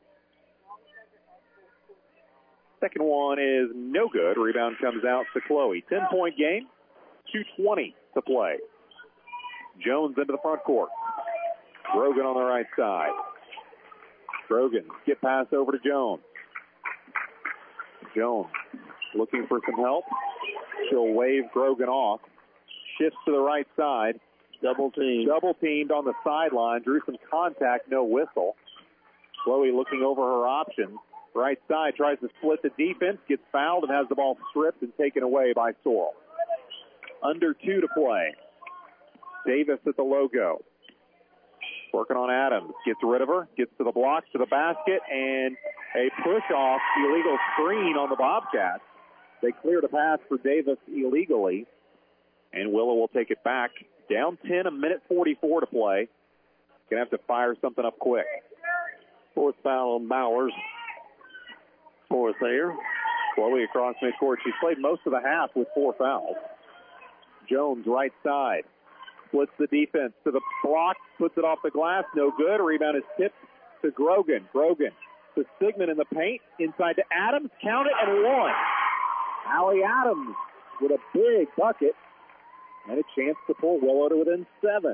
Second one is no good. Rebound comes out to Chloe. ten-point game, two twenty to play. Jones into the front court. Grogan on the right side. Grogan, skip pass over to Jones. Jones looking for some help. She'll wave Grogan off. Shifts to the right side. Double teamed. Double teamed on the sideline. Drew some contact, no whistle. Chloe looking over her options. Right side, tries to split the defense, gets fouled, and has the ball stripped and taken away by Sorrell. Under two to play. Davis at the logo. Working on Adams. Gets rid of her, gets to the block, to the basket, and a push-off illegal screen on the Bobcats. They cleared a pass for Davis illegally, and Willow will take it back. Down ten, a minute forty-four to play. Going to have to fire something up quick. Fourth foul on Bowers. Fourth there. Chloe across midcourt. She's played most of the half with four fouls. Jones, right side. Splits the defense to the block, puts it off the glass, no good. Rebound is tipped to Grogan. Grogan to Sigmund in the paint, inside to Adams, count it, and one. Allie Adams with a big bucket and a chance to pull Willow to within seven.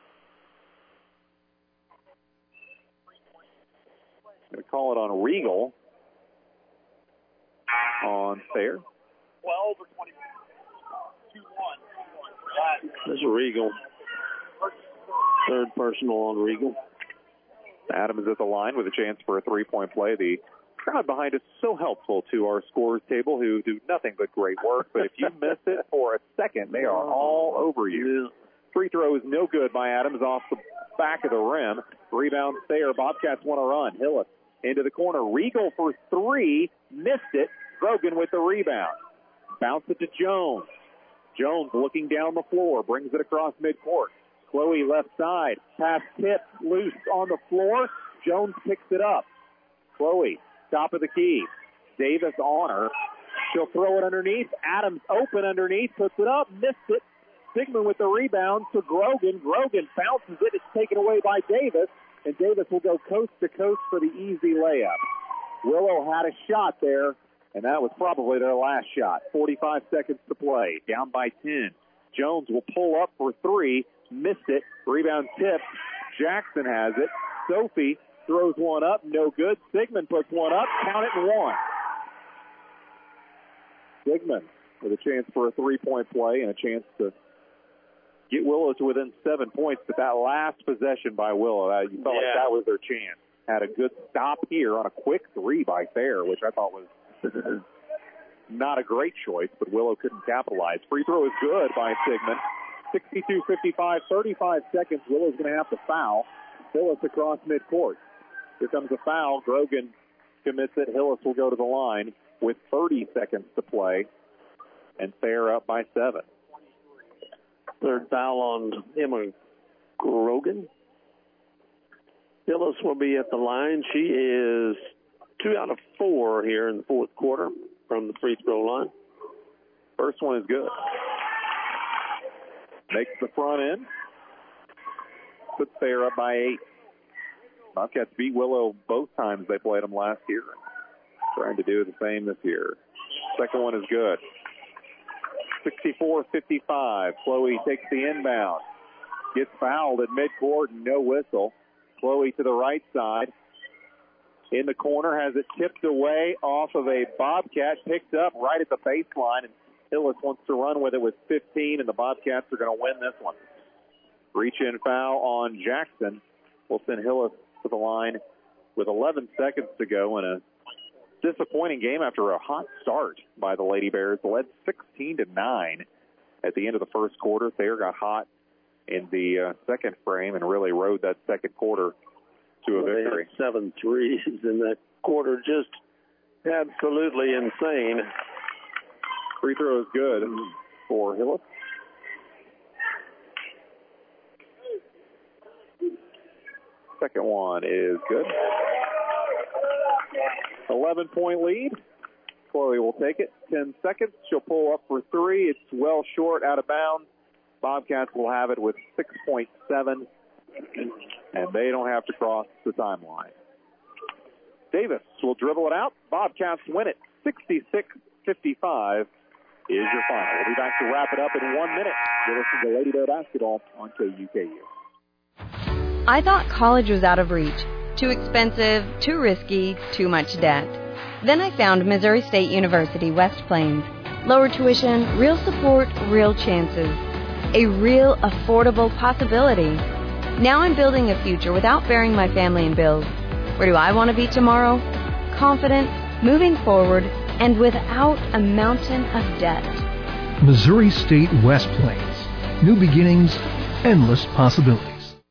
Going to call it on Regal. On Thayer. twelve or twenty. two one. This is Regal. Third personal on Regal. Adams at the line with a chance for a three-point play. The crowd behind us so helpful to our scores table, who do nothing but great work. But if you miss it for a second, they are all over you. Free throw is no good by Adams off the back of the rim. Rebound Thayer. Bobcats want to run. Hillis into the corner. Regal for three. Missed it. Grogan with the rebound. Bounce it to Jones. Jones looking down the floor. Brings it across midcourt. Chloe left side. Pass tipped loose on the floor. Jones picks it up. Chloe, top of the key. Davis on her. She'll throw it underneath. Adams open underneath. Puts it up. Missed it. Sigmund with the rebound to Grogan. Grogan bounces it. It's taken away by Davis. And Davis will go coast to coast for the easy layup. Willow had a shot there. And that was probably their last shot. forty-five seconds to play. Down by ten. Jones will pull up for three. Missed it. Rebound tipped. Jackson has it. Sophie throws one up. No good. Sigmund puts one up. Count it and one. Sigmund with a chance for a three-point play and a chance to get Willow to within seven points. But that last possession by Willow, uh, you felt yeah. like that was their chance. Had a good stop here on a quick three by Thayer, which I thought was not a great choice, but Willow couldn't capitalize. Free throw is good by Sigmund. sixty-two fifty-five, thirty-five seconds. Willow's going to have to foul. Hillis across midcourt. Here comes a foul. Grogan commits it. Hillis will go to the line with thirty seconds to play, and Thayer up by seven. Third foul on Emma Grogan. Hillis will be at the line. She is two out of four here in the fourth quarter from the free throw line. First one is good. Makes the front end. Puts Thayer up by eight. Bobcats beat Willow both times they played them last year. Trying to do the same this year. Second one is good. sixty-four fifty-five. Chloe takes the inbound. Gets fouled at midcourt and no whistle. Chloe to the right side. In the corner, has it tipped away off of a Bobcat, picked up right at the baseline, and Hillis wants to run with it with fifteen, and the Bobcats are going to win this one. Reach-in foul on Jackson will send Hillis to the line with eleven seconds to go in a disappointing game after a hot start by the Lady Bears. Led sixteen to nine at the end of the first quarter. Thayer got hot in the uh, second frame and really rode that second quarter to a well, victory. They had seven threes in that quarter, just absolutely insane. Free throw is good for Hillis. Second one is good. eleven-point lead. Chloe will take it. ten seconds. She'll pull up for three. It's well short, out of bounds. Bobcats will have it with six point seven, and they don't have to cross the timeline. Davis will dribble it out. Bobcats win it. sixty-six fifty-five is your final. We'll be back to wrap it up in one minute. You're listening to Lady Bear Basketball on K U K U. I thought college was out of reach. Too expensive, too risky, too much debt. Then I found Missouri State University, West Plains. Lower tuition, real support, real chances. A real affordable possibility. Now I'm building a future without burying my family in bills. Where do I want to be tomorrow? Confident, moving forward, and without a mountain of debt. Missouri State West Plains. New beginnings, endless possibilities.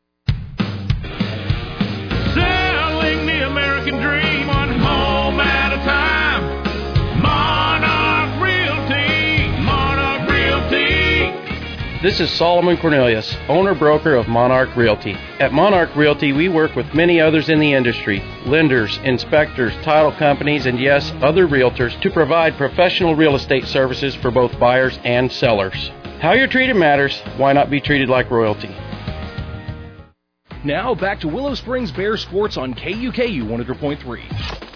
Selling the American dream one home at a time. Monarch Realty. Monarch Realty. This is Solomon Cornelius, owner-broker of Monarch Realty. At Monarch Realty, we work with many others in the industry, lenders, inspectors, title companies, and yes, other realtors to provide professional real estate services for both buyers and sellers. How you're treated matters. Why not be treated like royalty? Now back to Willow Springs Bear Sports on K U K U one hundred point three.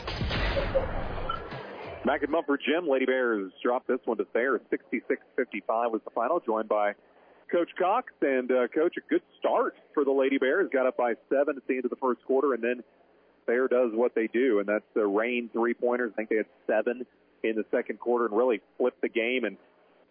Back at Mumford Gym, Lady Bears dropped this one to Thayer. sixty-six fifty-five was the final, joined by Coach Cox. And, uh, Coach, a good start for the Lady Bears. Got up by seven at the end of the first quarter, and then Thayer does what they do, and that's the rain three-pointers. I think they had seven in the second quarter and really flipped the game. And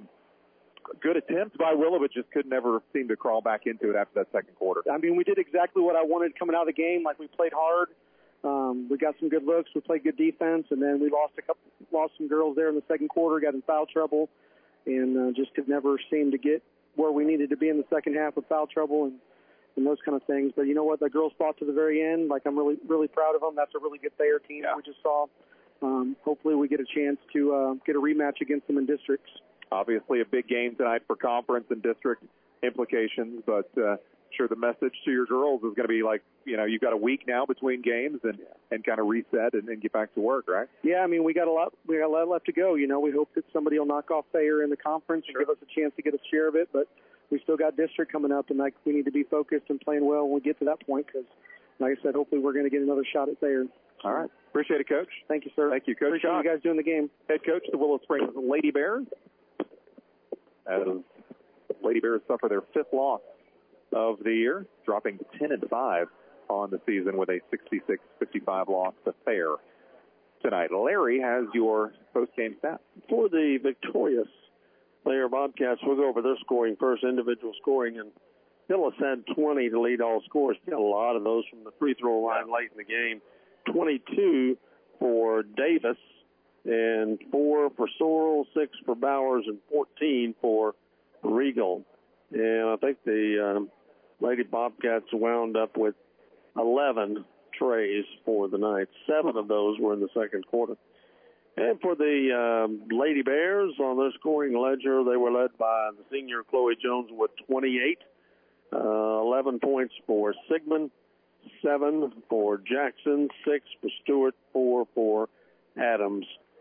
good attempts by Willow, but just could never seem to crawl back into it after that second quarter. I mean, we did exactly what I wanted coming out of the game. Like, we played hard. Um, we got some good looks. We played good defense, and then we lost a couple, lost some girls there in the second quarter, got in foul trouble, and uh, just could never seem to get where we needed to be in the second half with foul trouble and, and those kind of things. But you know what? The girls fought to the very end. Like, I'm really, really proud of them. That's a really good Thayer team yeah. that we just saw. Um, hopefully we get a chance to uh, get a rematch against them in districts. Obviously a big game tonight for conference and district implications, but uh, sure the message to your girls is going to be like, you know, you've got a week now between games and, and kind of reset and, and get back to work, right? Yeah, I mean, we got a lot we got a lot left to go. You know, we hope that somebody will knock off Thayer in the conference sure. and give us a chance to get a share of it, but we still got district coming up, and like we need to be focused and playing well when we get to that point because, like I said, hopefully we're going to get another shot at Thayer. All right. Appreciate it, Coach. Thank you, sir. Thank you, Coach. Appreciate Shock. You guys doing the game. Head coach, the Willow Springs Lady Bears. As Lady Bears suffer their fifth loss of the year, dropping to ten and five on the season with a sixty-six fifty-five loss to Thayer tonight. Larry has your post-game stats. For the victorious Thayer Bobcats, we'll go over their scoring first, individual scoring, and Hillis had twenty to lead all scores. Got a lot of those from the free throw line late in the game. twenty-two for Davis, and four for Sorrell, six for Bowers, and fourteen for Regal. And I think the um, Lady Bobcats wound up with eleven trays for the night. Seven of those were in the second quarter. And for the um, Lady Bears, on their scoring ledger, they were led by the senior Chloe Jones with twenty-eight. Uh, eleven points for Sigmund, seven for Jackson, six for Stewart, four for Adams.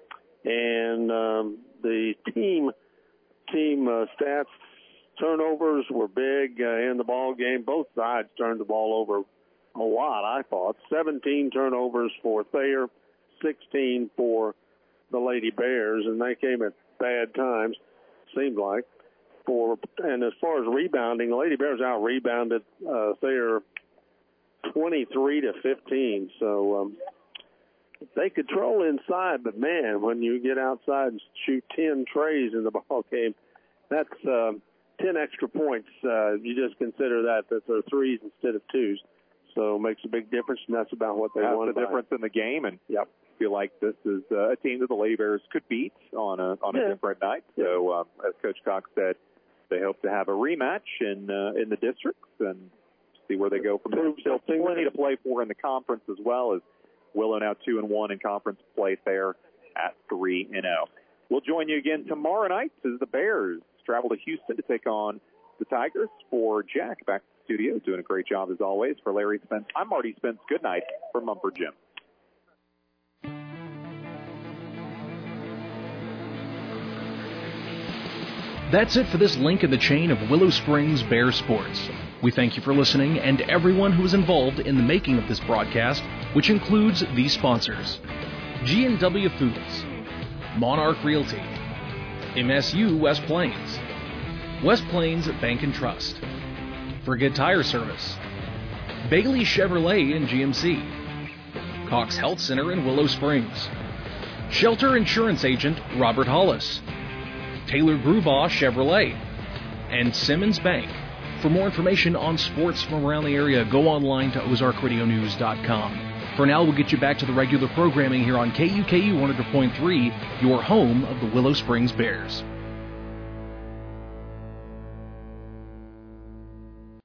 And um, the team team uh, stats, turnovers were big uh, in the ball game. Both sides turned the ball over a lot, I thought. seventeen turnovers for Thayer, sixteen for the Lady Bears, and they came at bad times, seemed like. For and as far as rebounding, the Lady Bears out rebounded uh, Thayer twenty-three to fifteen. So um, they control inside, but man, when you get outside and shoot ten trays in the ball game, that's uh, ten extra points. Uh, you just consider that that they're threes instead of twos. So it makes a big difference, and that's about what they that's want. That's the difference in the game, and yep. I feel like this is uh, a team that the Lady Bears could beat on a on yeah. a different night. So um, as Coach Cox said, they hope to have a rematch in uh, in the districts and see where they go from there. Still plenty to play for in the conference as well, as Willow now two and one in conference play there at three and zero. We'll join you again tomorrow night as the Bears travel to Houston to take on the Tigers. For Jack back to the studio, doing a great job as always. For Larry Spence, I'm Marty Spence. Good night from Mumford Gym. That's it for this link in the chain of Willow Springs Bear Sports. We thank you for listening and everyone who was involved in the making of this broadcast, which includes these sponsors: G and W Foods, Monarch Realty, M S U West Plains, West Plains Bank and Trust, Frigate Tire Service, Bailey Chevrolet and G M C, Cox Health Center in Willow Springs, Shelter Insurance Agent Robert Hollis, Taylor Grubauer Chevrolet, and Simmons Bank. For more information on sports from around the area, go online to ozark radio news dot com. For now, we'll get you back to the regular programming here on K U K U one hundred point three, your home of the Willow Springs Bears.